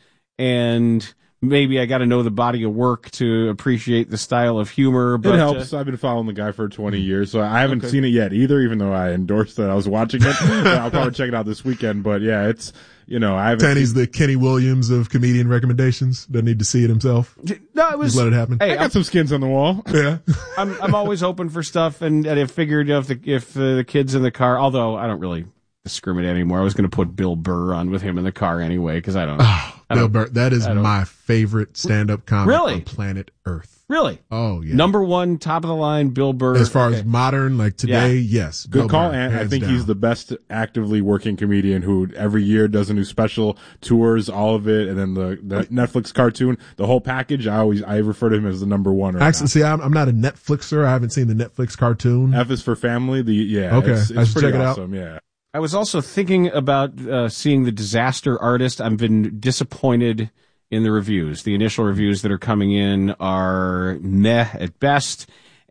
and maybe I got to know the body of work to appreciate the style of humor. But it helps. Uh, I've been following the guy for twenty years, so I haven't okay. seen it yet either, even though I endorsed that I was watching it. I'll probably check it out this weekend. But yeah, it's, you know, I haven't. Tanny's seen... the Kenny Williams of comedian recommendations. Doesn't need to see it himself. No, it was. Just let it happen. Hey, I got I'm, some skins on the wall. Yeah. I'm I'm always open for stuff, and, and I figured if the if uh, the kid's in the car, although I don't really discriminate anymore. I was going to put Bill Burr on with him in the car anyway, because I don't know. Oh, I Bill don't, Burr, that is my favorite stand-up comic really? on planet Earth. Really? Oh, yeah. Number one, top of the line, Bill Burr. As far okay. as modern, like today, yeah. yes. Good Bill call, Burr, and I think down. he's the best actively working comedian who every year does a new special, tours, all of it, and then the, the Netflix cartoon, the whole package. I always I refer to him as the number one. Right Actually, now. see, I'm, I'm not a Netflixer. I haven't seen the Netflix cartoon. F is for Family. The yeah, okay, it's, it's I should pretty check it awesome. out. Yeah. I was also thinking about uh, seeing The Disaster Artist. I've been disappointed in the reviews. The initial reviews that are coming in are meh at best,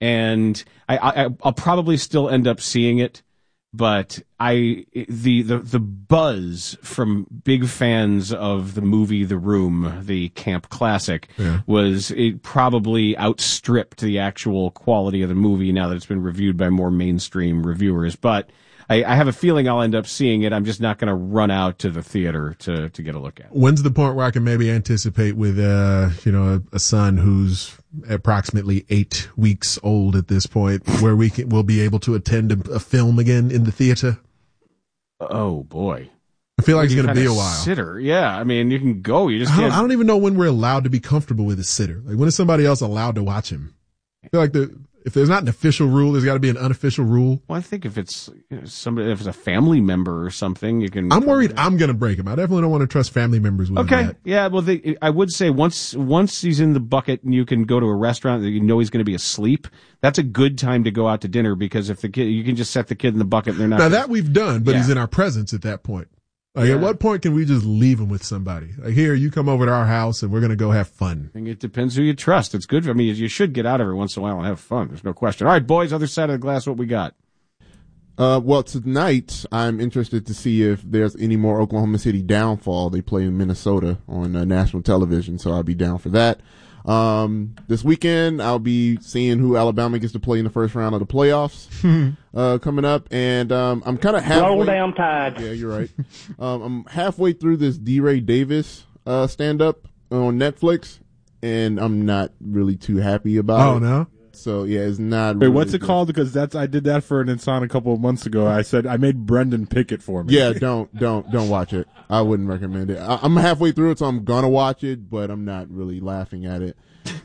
and I, I, I'll probably still end up seeing it. But I the, the the buzz from big fans of the movie The Room, the camp classic, yeah. was it probably outstripped the actual quality of the movie now that it's been reviewed by more mainstream reviewers. But I, I have a feeling I'll end up seeing it. I'm just not going to run out to the theater to, to get a look at it. When's the point where I can maybe anticipate with, uh, you know, a, a son who's approximately eight weeks old at this point, where we can, we'll be able to attend a, a film again in the theater? Oh, boy. I feel like it's going to be a while. Sitter. Yeah. I mean, you can go. You just I can't. don't, I don't even know when we're allowed to be comfortable with a sitter. Like, when is somebody else allowed to watch him? I feel like the, if there's not an official rule, there's got to be an unofficial rule. Well, I think if it's you know, somebody, if it's a family member or something, you can. I'm worried I'm going to break him. I definitely don't want to trust family members with okay. that. Yeah. Well, they, I would say once once he's in the bucket and you can go to a restaurant that you know he's going to be asleep, that's a good time to go out to dinner, because if the kid, you can just set the kid in the bucket and they're not. Now gonna, that we've done, but yeah. he's in our presence at that point. Like, yeah. at what point can we just leave him with somebody? Like, here, you come over to our house and we're going to go have fun. I think it depends who you trust. It's good. I mean, you should get out every once in a while and have fun. There's no question. All right, boys, other side of the glass, what we got? Uh, well, tonight, I'm interested to see if there's any more Oklahoma City downfall. They play in Minnesota on uh, national television, so I'll be down for that. Um, this weekend, I'll be seeing who Alabama gets to play in the first round of the playoffs, uh, coming up. And, um, I'm kind of halfway. Roll down tide. Yeah, you're right. um, I'm halfway through this DeRay Davis, uh, stand up on Netflix, and I'm not really too happy about oh, it. Oh, no? So, yeah, it's not Wait, really what's it good. called? Because that's, I did that for an Insan a couple of months ago. I said, I made Brendan pick it for me. Yeah, don't, don't, don't watch it. I wouldn't recommend it. I, I'm halfway through it, so I'm gonna watch it, but I'm not really laughing at it.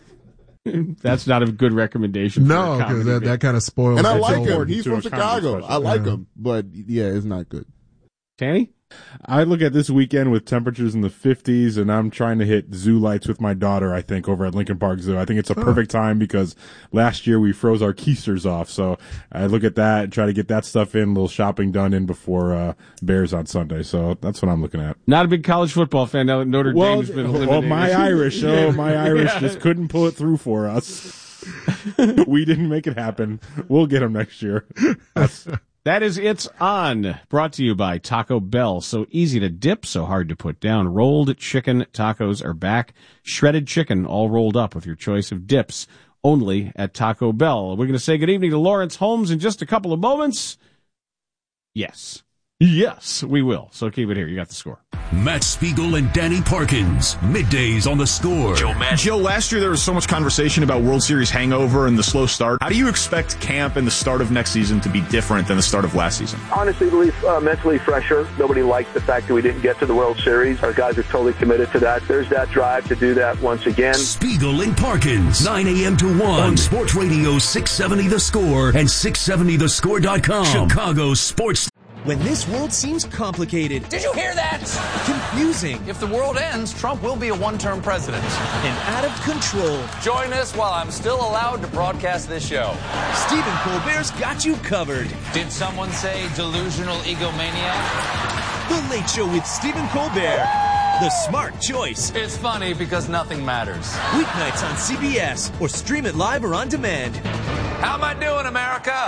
That's not a good recommendation. No, because that, that kind of spoils. And I the like whole- him. He's from Chicago. I like Yeah. him, but yeah, it's not good. Tanny? I look at this weekend with temperatures in the fifties, and I'm trying to hit zoo lights with my daughter, I think, over at Lincoln Park Zoo. I think it's a perfect time because last year we froze our keisters off. So I look at that, try to get that stuff in, a little shopping done in before uh, Bears on Sunday. So that's what I'm looking at. Not a big college football fan now that Notre Well, Dame's been oh, eliminated. my Irish. Oh, my Irish Yeah. just couldn't pull it through for us. We didn't make it happen. We'll get them next year. That's- That is It's On, brought to you by Taco Bell. So easy to dip, so hard to put down. Rolled chicken tacos are back. Shredded chicken, all rolled up with your choice of dips, only at Taco Bell. We're going to say good evening to Lawrence Holmes in just a couple of moments. Yes. Yes, we will. So keep it here. You got the score. Matt Spiegel and Danny Parkins. Middays on the Score. Joe, Matt. Joe, last year there was so much conversation about World Series hangover and the slow start. How do you expect camp and the start of next season to be different than the start of last season? Honestly, believe uh, mentally fresher. Nobody liked the fact that we didn't get to the World Series. Our guys are totally committed to that. There's that drive to do that once again. Spiegel and Parkins. nine a.m. to one on Sports Radio six seventy The Score and six seventy the score dot com. Chicago Sports. When this world seems complicated. Did you hear that? Confusing. If the world ends, Trump will be a one-term president. And out of control. Join us while I'm still allowed to broadcast this show. Stephen Colbert's got you covered. Did someone say delusional egomaniac? The Late Show with Stephen Colbert. The smart choice. It's funny because nothing matters. Weeknights on C B S or stream it live or on demand. How am I doing, America?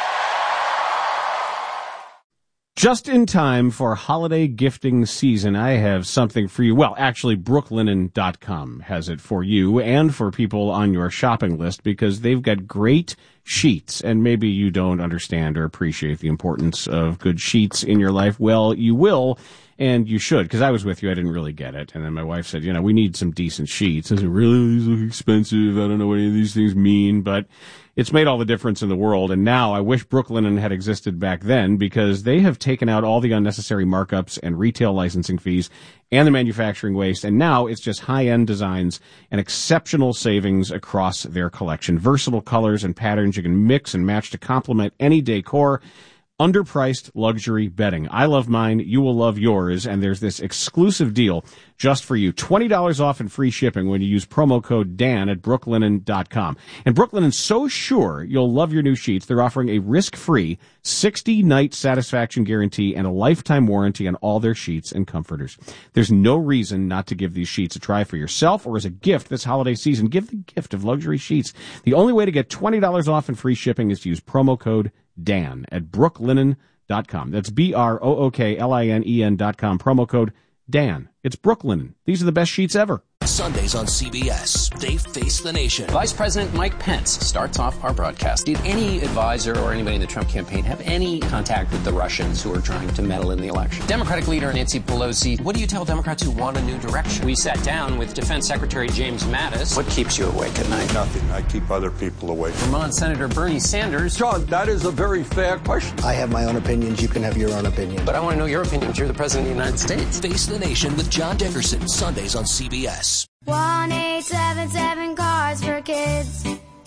Just in time for holiday gifting season, I have something for you. Well, actually, brooklinen dot com has it for you and for people on your shopping list because they've got great sheets. And maybe you don't understand or appreciate the importance of good sheets in your life. Well, you will. And you should, because I was with you. I didn't really get it. And then my wife said, you know, we need some decent sheets. I said, really? These look expensive. I don't know what any of these things mean, but it's made all the difference in the world. And now I wish Brooklinen had existed back then because they have taken out all the unnecessary markups and retail licensing fees and the manufacturing waste. And now it's just high-end designs and exceptional savings across their collection. Versatile colors and patterns you can mix and match to complement any decor. Underpriced luxury bedding. I love mine. You will love yours. And there's this exclusive deal just for you. twenty dollars off and free shipping when you use promo code Dan at brooklinen dot com. And Brooklinen's so sure you'll love your new sheets, they're offering a risk-free sixty-night satisfaction guarantee and a lifetime warranty on all their sheets and comforters. There's no reason not to give these sheets a try for yourself or as a gift this holiday season. Give the gift of luxury sheets. The only way to get twenty dollars off and free shipping is to use promo code Dan at brooklinen dot com. That's B R O O K L I N E N dot com. Promo code Dan. It's Brooklinen. These are the best sheets ever. Sundays on C B S. They face the nation. Vice President Mike Pence starts off our broadcast. Did any advisor or anybody in the Trump campaign have any contact with the Russians who are trying to meddle in the election? Democratic leader Nancy Pelosi, what do you tell Democrats who want a new direction? We sat down with Defense Secretary James Mattis. What keeps you awake at night? Nothing. I keep other people awake. Vermont Senator Bernie Sanders. John, that is a very fair question. I have my own opinions. You can have your own opinion. But I want to know your opinion. You're the President of the United States. Face the Nation with John Dickerson. Sundays on C B S. one eight seven seven Cars for Kids.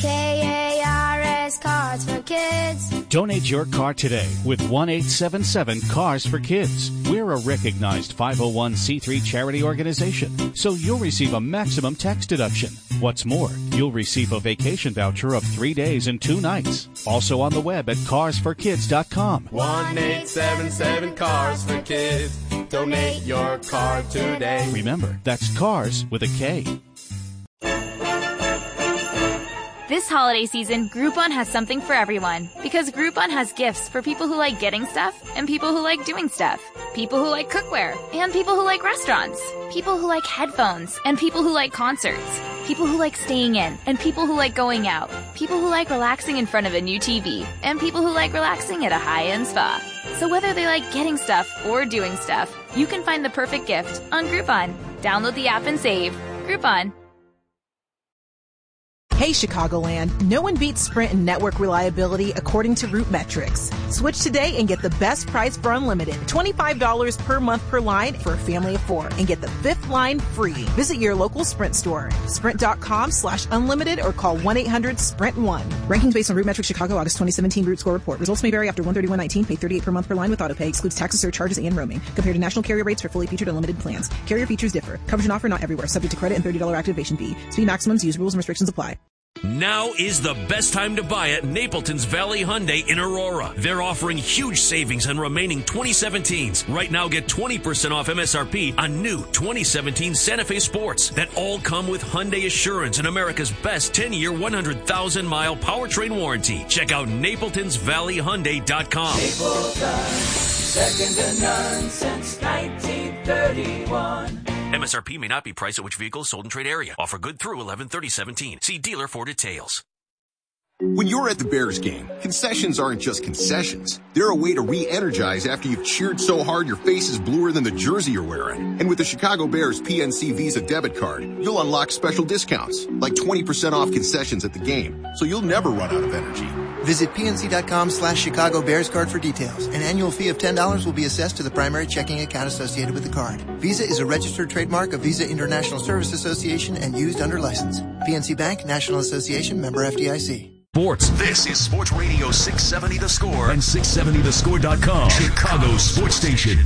K A R S Cars for Kids. Donate your car today with one eight seven seven Cars for Kids. We're a recognized five oh one c three charity organization, so you'll receive a maximum tax deduction. What's more, you'll receive a vacation voucher of three days and two nights. Also on the web at cars for kids dot com. one eight seven seven Cars for Kids. Donate your car today. Remember, that's cars with a K. This holiday season, Groupon has something for everyone. Because Groupon has gifts for people who like getting stuff and people who like doing stuff. People who like cookware and people who like restaurants. People who like headphones and people who like concerts. People who like staying in and people who like going out. People who like relaxing in front of a new T V and people who like relaxing at a high-end spa. So whether they like getting stuff or doing stuff, you can find the perfect gift on Groupon. Download the app and save. Groupon. Hey Chicagoland, no one beats Sprint in network reliability according to Root Metrics. Switch today and get the best price for unlimited. twenty-five dollars per month per line for a family of four and get the fifth line free. Visit your local Sprint store. Sprint.com slash unlimited or call one eight hundred sprint one. Rankings based on Root Metrics Chicago August twenty seventeen Root Score Report. Results may vary after one thirty-one nineteen. Pay thirty-eight per month per line with autopay. Excludes taxes, surcharges, and roaming. Compared to national carrier rates for fully featured unlimited plans. Carrier features differ. Coverage and offer not everywhere. Subject to credit and thirty dollars activation fee. Speed maximums, use rules and restrictions apply. Now is the best time to buy at Napleton's Valley Hyundai in Aurora. They're offering huge savings on remaining twenty seventeens. Right now, get twenty percent off M S R P on new twenty seventeen Santa Fe Sports that all come with Hyundai Assurance and America's best ten-year, one hundred thousand mile powertrain warranty. Check out napletons valley hyundai dot com. Napleton, second to none since nineteen thirty-one. M S R P may not be priced at which vehicle is sold in trade area. Offer good through eleven thirty seventeen. See dealer for details. When you're at the Bears game, concessions aren't just concessions. They're a way to re-energize after you've cheered so hard your face is bluer than the jersey you're wearing. And with the Chicago Bears P N C Visa debit card, you'll unlock special discounts, like twenty percent off concessions at the game, so you'll never run out of energy. Visit pnc.com slash Chicago Bears card for details. An annual fee of ten dollars will be assessed to the primary checking account associated with the card. Visa is a registered trademark of Visa International Service Association and used under license. P N C Bank, National Association, member F D I C. Sports. This is Sports Radio six seventy The Score and six seventy the score dot com, Chicago's sports station.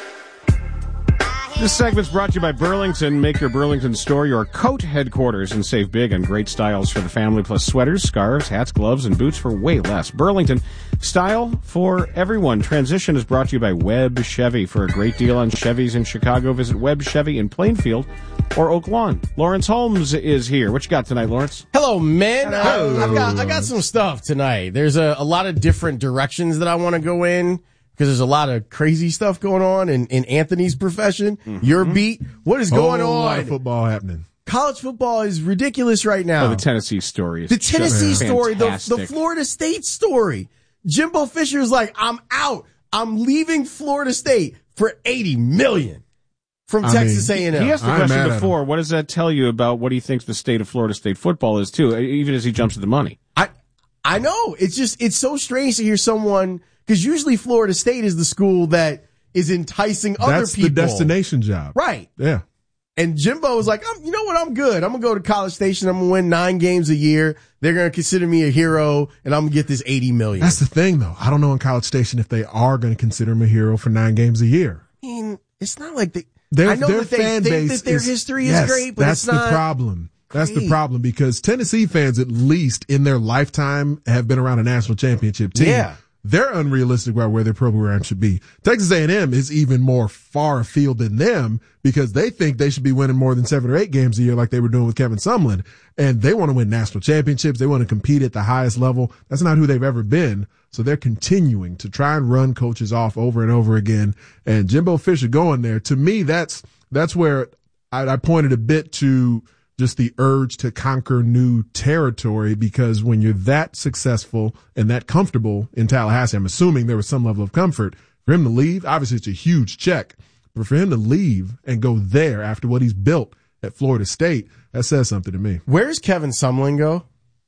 This segment's brought to you by Burlington. Make your Burlington store your coat headquarters and save big on great styles for the family, plus sweaters, scarves, hats, gloves, and boots for way less. Burlington, style for everyone. Transition is brought to you by Webb Chevy. For a great deal on Chevys in Chicago, visit Webb Chevy in Plainfield or Oak Lawn. Lawrence Holmes is here. What you got tonight, Lawrence? Hello, man. Hello. I, I've got I got some stuff tonight. There's a, a lot of different directions that I want to go in, because there's a lot of crazy stuff going on in, in Anthony's profession. Mm-hmm. Your beat. What is going Whole on? lot of football happening. College football is ridiculous right now. Oh, the Tennessee story. Is the Tennessee story, the, fantastic. the Florida State story. Jimbo Fisher is like, I'm out. I'm leaving Florida State for eighty million from I Texas mean, A and M. He asked the I'm question mad at before. What does that tell you about what he thinks the state of Florida State football is, too, even as he jumps at the money? I I know. It's just, it's so strange to hear someone, because usually Florida State is the school that is enticing other That's people. the destination job. Right. Yeah. And Jimbo was like, I'm, you know what? I'm good. I'm going to go to College Station. I'm going to win nine games a year. They're going to consider me a hero, and I'm going to get this eighty million. That's the thing, though. I don't know in College Station if they are going to consider him a hero for nine games a year. I mean, it's not like they, Their, I know their that they fan think base that their is, history yes, is great, but that's it's not the problem. That's great. the problem, because Tennessee fans, at least in their lifetime, have been around a national championship team. Yeah. They're unrealistic about where their program should be. Texas A and M is even more far afield than them, because they think they should be winning more than seven or eight games a year like they were doing with Kevin Sumlin. And they want to win national championships. They want to compete at the highest level. That's not who they've ever been. So they're continuing to try and run coaches off over and over again. And Jimbo Fisher going there, to me, that's, that's where I, I pointed a bit to just the urge to conquer new territory, because when you're that successful and that comfortable in Tallahassee, I'm assuming there was some level of comfort for him to leave. Obviously, it's a huge check, but for him to leave and go there after what he's built at Florida State, that says something to me. Where's Kevin Sumlin go?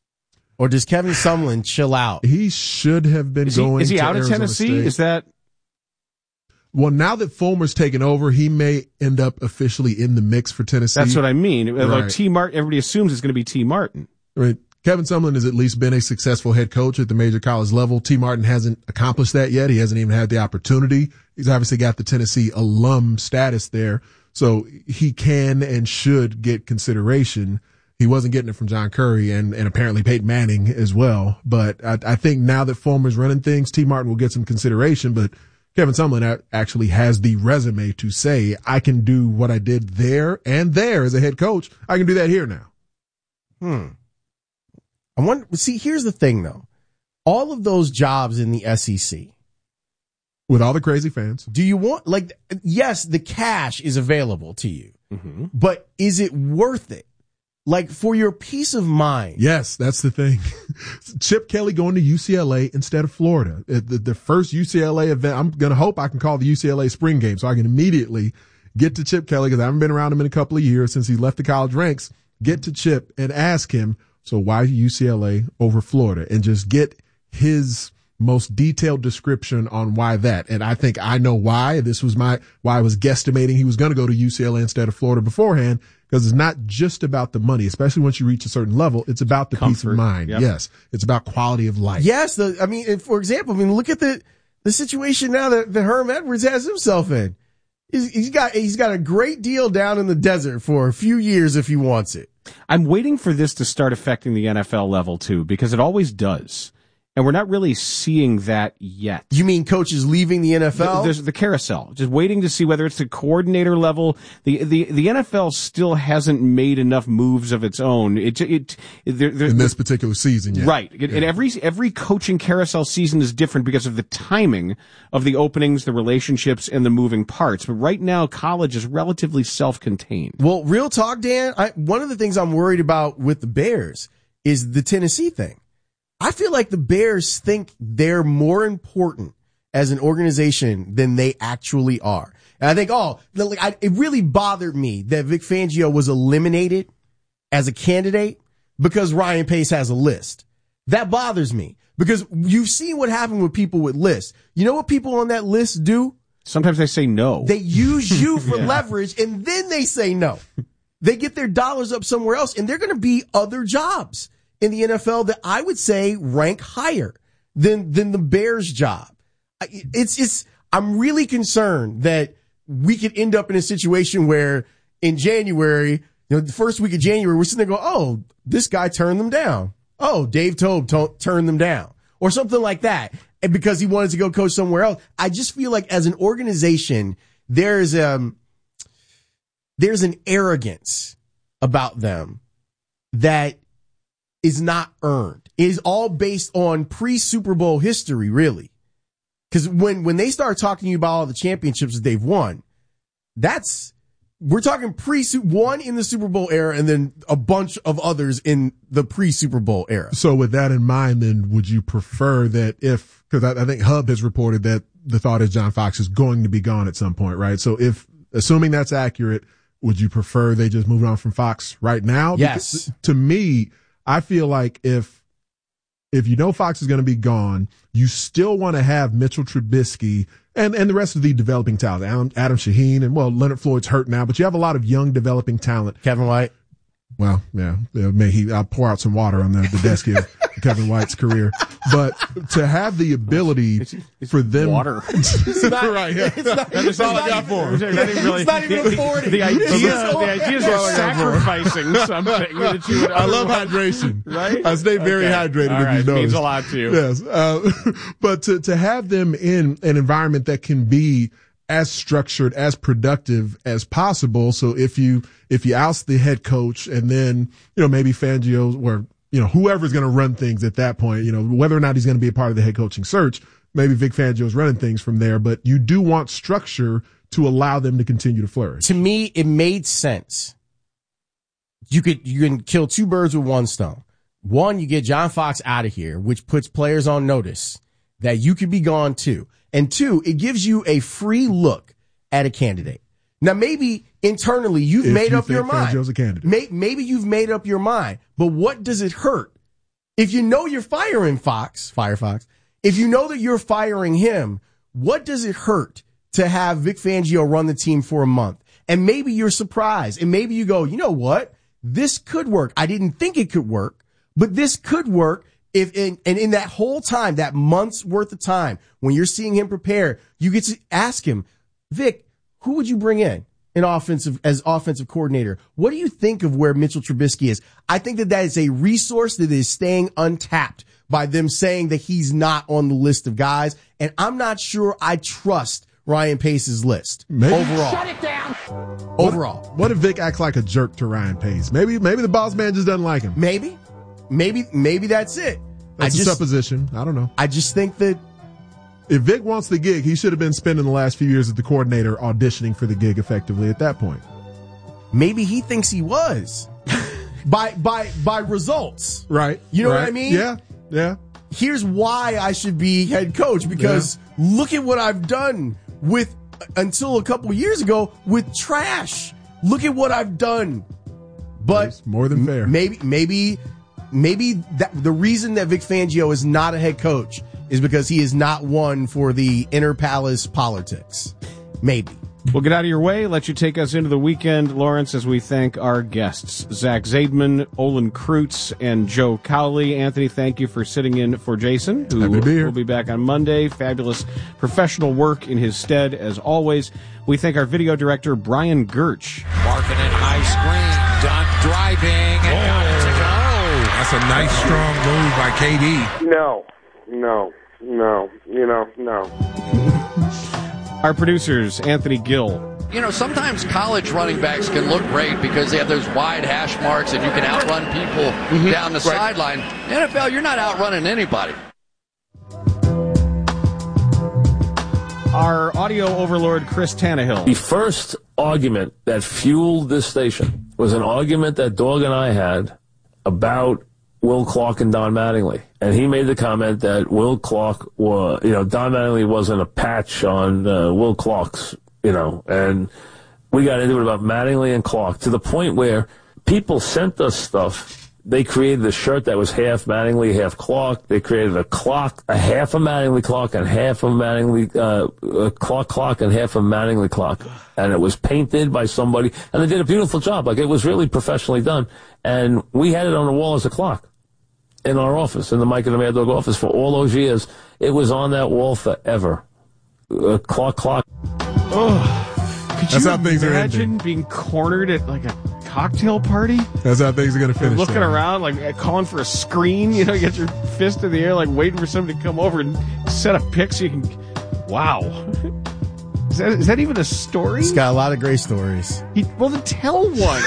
Or does Kevin Sumlin chill out? He should have been Is he, going is he to out of Arizona Tennessee? State. Is that? Well, now that Fulmer's taken over, he may end up officially in the mix for Tennessee. That's what I mean. Right. Like T. Martin, everybody assumes it's going to be T. Martin. Right. Kevin Sumlin has at least been a successful head coach at the major college level. T. Martin hasn't accomplished that yet. He hasn't even had the opportunity. He's obviously got the Tennessee alum status there, so he can and should get consideration. He wasn't getting it from John Curry and, and apparently Peyton Manning as well. But I, I think now that Fulmer's running things, T. Martin will get some consideration, but Kevin Sumlin actually has the resume to say, I can do what I did there and there as a head coach. I can do that here now. Hmm. I wonder, see, here's the thing though. All of those jobs in the S E C. With all the crazy fans. Do you want, like, yes, the cash is available to you, mm-hmm. but is it worth it? Like, for your peace of mind. Yes, that's the thing. Chip Kelly going to U C L A instead of Florida. The, the first U C L A event, I'm going to hope I can call the U C L A spring game so I can immediately get to Chip Kelly, because I haven't been around him in a couple of years since he left the college ranks. Get to Chip and ask him, so why U C L A over Florida? And just get his most detailed description on why that. And I think I know why. This was my, why I was guesstimating he was going to go to U C L A instead of Florida beforehand, because it's not just about the money, especially once you reach a certain level. It's about the Comfort. peace of mind. Yep. Yes. It's about quality of life. Yes. The, I mean, for example, I mean, look at the, the situation now that, that Herm Edwards has himself in. He's, he's got, he's got a great deal down in the desert for a few years if he wants it. I'm waiting for this to start affecting the N F L level too, because it always does. And we're not really seeing that yet. You mean coaches leaving the N F L? There's the carousel. Just waiting to see whether it's the coordinator level. The the the N F L still hasn't made enough moves of its own. It it, it they're, they're, in this particular season, yeah. Right. Yeah. And every every coaching carousel season is different because of the timing of the openings, the relationships, and the moving parts. But right now, college is relatively self-contained. Well, real talk, Dan. I, one of the things I'm worried about with the Bears is the Tennessee thing. I feel like the Bears think they're more important as an organization than they actually are. And I think, oh, like, I, it really bothered me that Vic Fangio was eliminated as a candidate because Ryan Pace has a list. That bothers me because you've seen what happened with people with lists. You know what people on that list do? Sometimes they say no. They use you for yeah. leverage, and then they say no. They get their dollars up somewhere else, and they're going to be other jobs in the N F L that I would say rank higher than than the Bears' job. It's it's. I'm really concerned that we could end up in a situation where in January, you know, the first week of January, we're sitting there going, "Oh, this guy turned them down. Oh, Dave Toub t- turned them down," or something like that, and because he wanted to go coach somewhere else. I just feel like as an organization, there's um there's an arrogance about them that is not earned. It is all based on pre-Super Bowl history, really. Because when, when they start talking to you about all the championships that they've won, that's, we're talking pre one in the Super Bowl era and then a bunch of others in the pre-Super Bowl era. So with that in mind, then would you prefer that if, because I, I think Hub has reported that the thought is John Fox is going to be gone at some point, right? So if, assuming that's accurate, would you prefer they just move on from Fox right now? Yes. Because to me, I feel like if, if you know Fox is going to be gone, you still want to have Mitchell Trubisky and, and the rest of the developing talent, Adam, Adam Shaheen, and well, Leonard Floyd's hurt now, but you have a lot of young developing talent. Kevin White. Well, yeah, may he, I'll pour out some water on the, the desk here, Kevin White's career. But to have the ability it's, it's for them. Water. It's not, right, yeah. It's not, That's all I got for him. It's not even forty. The idea, the idea is sacrificing something that you would I love hydration. Right? I stay very okay. hydrated. All if right. you notice. Means a lot to you. Yes. Uh, but to, to have them in an environment that can be as structured, as productive as possible. So if you, if you oust the head coach and then, you know, maybe Fangio or, you know, whoever's going to run things at that point, you know, whether or not he's going to be a part of the head coaching search, maybe Vic Fangio's running things from there, but you do want structure to allow them to continue to flourish. To me, it made sense. You could, you can kill two birds with one stone. One, you get John Fox out of here, which puts players on notice that you could be gone too. And two, it gives you a free look at a candidate. Now, maybe internally you've if made you up your mind. Fangio's a candidate. May, maybe you've made up your mind. But what does it hurt? If you know you're firing Fox, fire Fox, if you know that you're firing him, what does it hurt to have Vic Fangio run the team for a month? And maybe you're surprised. And maybe you go, you know what? This could work. I didn't think it could work, but this could work. If in, and in that whole time, that month's worth of time, when you're seeing him prepare, you get to ask him, Vic, who would you bring in in offensive as offensive coordinator? What do you think of where Mitchell Trubisky is? I think that that is a resource that is staying untapped by them saying that he's not on the list of guys. And I'm not sure I trust Ryan Pace's list Maybe. overall. Shut it down. Overall. What, what if Vic acts like a jerk to Ryan Pace? Maybe, maybe the boss man just doesn't like him. Maybe. Maybe, maybe that's it. That's I a just, supposition. I don't know. I just think that if Vic wants the gig, he should have been spending the last few years as the coordinator auditioning for the gig effectively at that point. Maybe he thinks he was by, by, by results. Right. You know right. what I mean? Yeah. Yeah. Here's why I should be head coach, because yeah. look at what I've done with, until a couple years ago, with trash. Look at what I've done. But it's more than fair. Maybe, maybe, maybe that the reason that Vic Fangio is not a head coach is because he is not one for the inner palace politics. Maybe. We'll get out of your way, let you take us into the weekend, Lawrence, as we thank our guests, Zach Zaidman, Olin Kreutz, and Joe Cowley. Anthony, thank you for sitting in for Jason, who Happy to be here. will be back on Monday. Fabulous professional work in his stead, as always. We thank our video director, Brian Gertch. Marketing high screen, Dunn driving, and got it to go. That's a nice, strong move by K D. No, no, no, you know, no. Our producers, Anthony Gill. You know, sometimes college running backs can look great because they have those wide hash marks and you can outrun people mm-hmm. down the right. sideline. N F L, you're not outrunning anybody. Our audio overlord, Chris Tannehill. The first argument that fueled this station was an argument that Dog and I had about Will Clark and Don Mattingly. And he made the comment that Will Clark, was, you know, Don Mattingly wasn't a patch on uh, Will Clark's, you know, and we got into it about Mattingly and Clark to the point where people sent us stuff. They created a shirt that was half Mattingly, half Clark. They created a clock, a half a Mattingly clock and half a Mattingly, uh, a Clark clock and half a Mattingly clock. And it was painted by somebody, and they did a beautiful job. Like, it was really professionally done. And we had it on the wall as a clock in our office, in the Mike and the Mad Dog office for all those years. It was on that wall forever. A clock, clock. Oh, could That's you how things are ending. imagine being cornered at like a cocktail party? That's how things are going to finish. Looking there. around, like calling for a screen, you know, you get your fist in the air, like waiting for somebody to come over and set a pic so you can. Wow. Is that, is that even a story? He's got a lot of great stories. He, well, then tell one.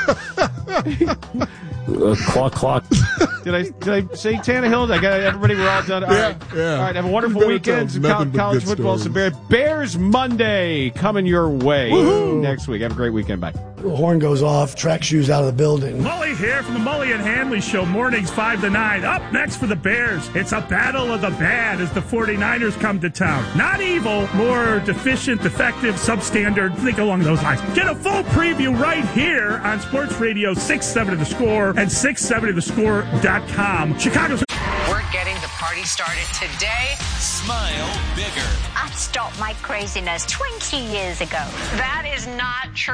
Uh, clock, clock. Did I did I say Tannehill? I got everybody. We're all done. All Yeah, right, yeah. all right. Have a wonderful You better weekend. tell Some nothing co- but college good football. stories. Some Bears. Bears Monday coming your way Woohoo! next week. Have a great weekend. Bye. The horn goes off, track shoes out of the building. Mully here from the Mully and Hanley Show, mornings five to nine. Up next for the Bears, it's a battle of the bad as the 49ers come to town. Not evil, more deficient, defective, substandard, think along those lines. Get a full preview right here on Sports Radio six seventy The Score and six seventy the score dot com. Chicago's... We're getting the party started today. Smile bigger. I stopped my craziness twenty years ago. That is not true.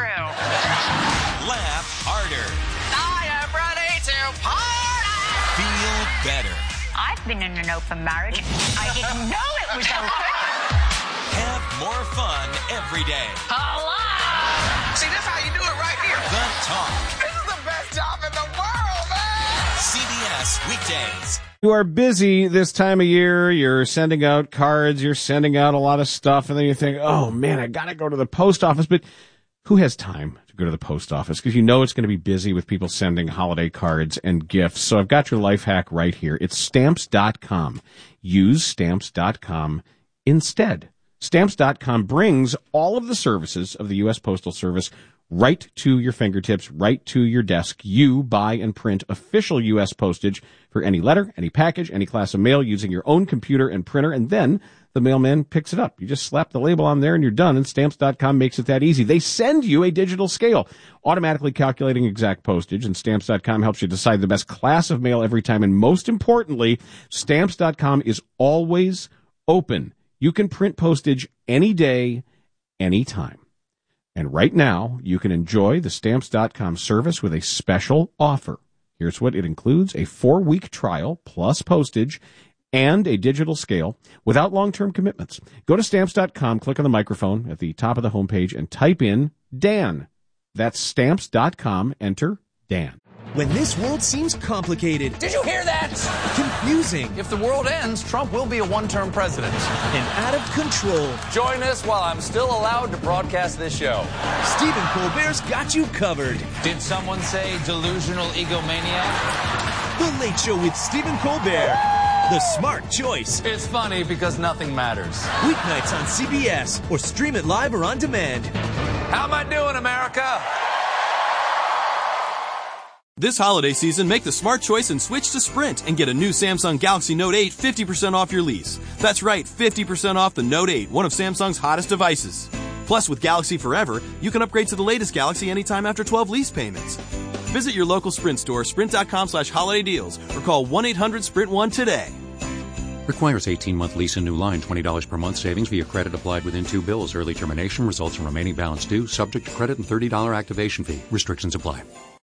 Laugh harder. I am ready to party. Feel better. I've been in an open marriage. I didn't know it was open. Have more fun every day. Hello. See, this is how you do it right here. The Talk. This is the best job in the world, man. C B S weekdays. You are busy this time of year. You're sending out cards. You're sending out a lot of stuff. And then you think, oh, man, I got to go to the post office. But who has time to go to the post office? Because you know it's going to be busy with people sending holiday cards and gifts. So I've got your life hack right here. It's stamps dot com. Use stamps dot com instead. Stamps dot com brings all of the services of the U S Postal Service right to your fingertips, right to your desk. You buy and print official U S postage for any letter, any package, any class of mail using your own computer and printer, and then the mailman picks it up. You just slap the label on there and you're done, and stamps dot com makes it that easy. They send you a digital scale, automatically calculating exact postage, and stamps dot com helps you decide the best class of mail every time. And most importantly, stamps dot com is always open. You can print postage any day, anytime. And right now, you can enjoy the stamps dot com service with a special offer. Here's what it includes: a four-week trial plus postage and a digital scale without long-term commitments. Go to stamps dot com, click on the microphone at the top of the homepage, and type in Dan. That's stamps dot com. Enter Dan. When this world seems complicated, Did you hear that? confusing, If the world ends, Trump will be a one-term president. and out of control, Join us while I'm still allowed to broadcast this show. Stephen Colbert's got you covered. Did someone say delusional egomaniac? The Late Show with Stephen Colbert. The smart choice. It's funny because nothing matters. Weeknights on C B S or stream it live or on demand. How am I doing, America? This holiday season, make the smart choice and switch to Sprint and get a new Samsung Galaxy Note eight fifty percent off your lease. That's right, fifty percent off the Note eight, one of Samsung's hottest devices. Plus, with Galaxy Forever, you can upgrade to the latest Galaxy anytime after twelve lease payments. Visit your local Sprint store, sprint dot com slash holiday deals, or call one eight hundred sprint one today. Requires eighteen-month lease and new line, twenty dollars per month savings via credit applied within two bills. Early termination results in remaining balance due, subject to credit and thirty dollars activation fee. Restrictions apply.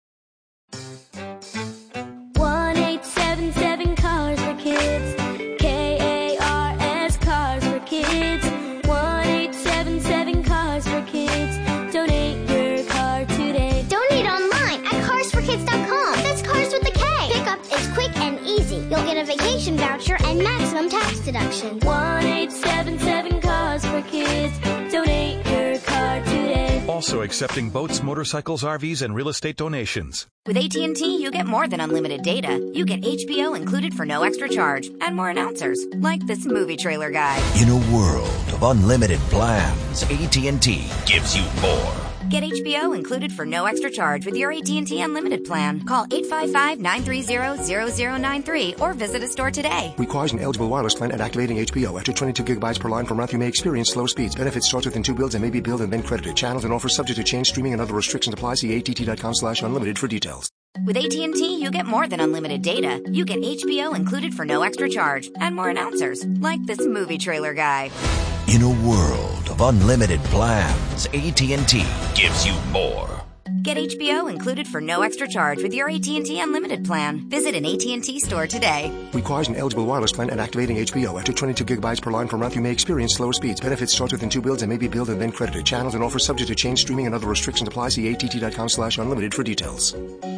one eight seven seven Cars for Kids. K A R S Cars for Kids. one eight seven seven Cars for Kids. Donate your car today. Donate online at cars for kids dot com. That's cars with a K. Pickup is quick and easy. You'll get a vacation voucher and maximum tax deduction. one eight seven seven Cars for Kids. Donate your car today. Also accepting boats, motorcycles, R Vs, and real estate donations. With A T and T, you get more than unlimited data. You get H B O included for no extra charge, and more announcers, like this movie trailer guy. In a world of unlimited plans, A T and T gives you more. Get H B O included for no extra charge with your A T and T Unlimited plan. Call eight five five, nine three zero, zero zero nine three or visit a store today. Requires an eligible wireless plan and activating H B O. After twenty-two gigabytes per line per month, you may experience slow speeds. Benefits starts within two bills and may be billed and then credited. Channels and offers subject to change. Streaming and other restrictions apply. See A T T dot com slash unlimited for details. With A T and T, you get more than unlimited data. You get H B O included for no extra charge and more announcers, like this movie trailer guy. In a world of unlimited plans, A T and T gives you more. Get H B O included for no extra charge with your A T and T Unlimited plan. Visit an A T and T store today. Requires an eligible wireless plan and activating H B O. After twenty-two gigabytes per line per month, you may experience slower speeds. Benefits start within two bills and may be billed and then credited. Channels and offers subject to change. Streaming and other restrictions apply. See A T T dot com slash unlimited for details.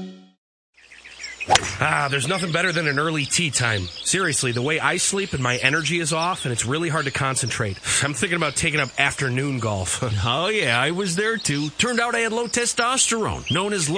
Ah, there's nothing better than an early tea time. Seriously, the way I sleep and my energy is off, and it's really hard to concentrate. I'm thinking about taking up afternoon golf. Oh, yeah, I was there too. Turned out I had low testosterone, known as low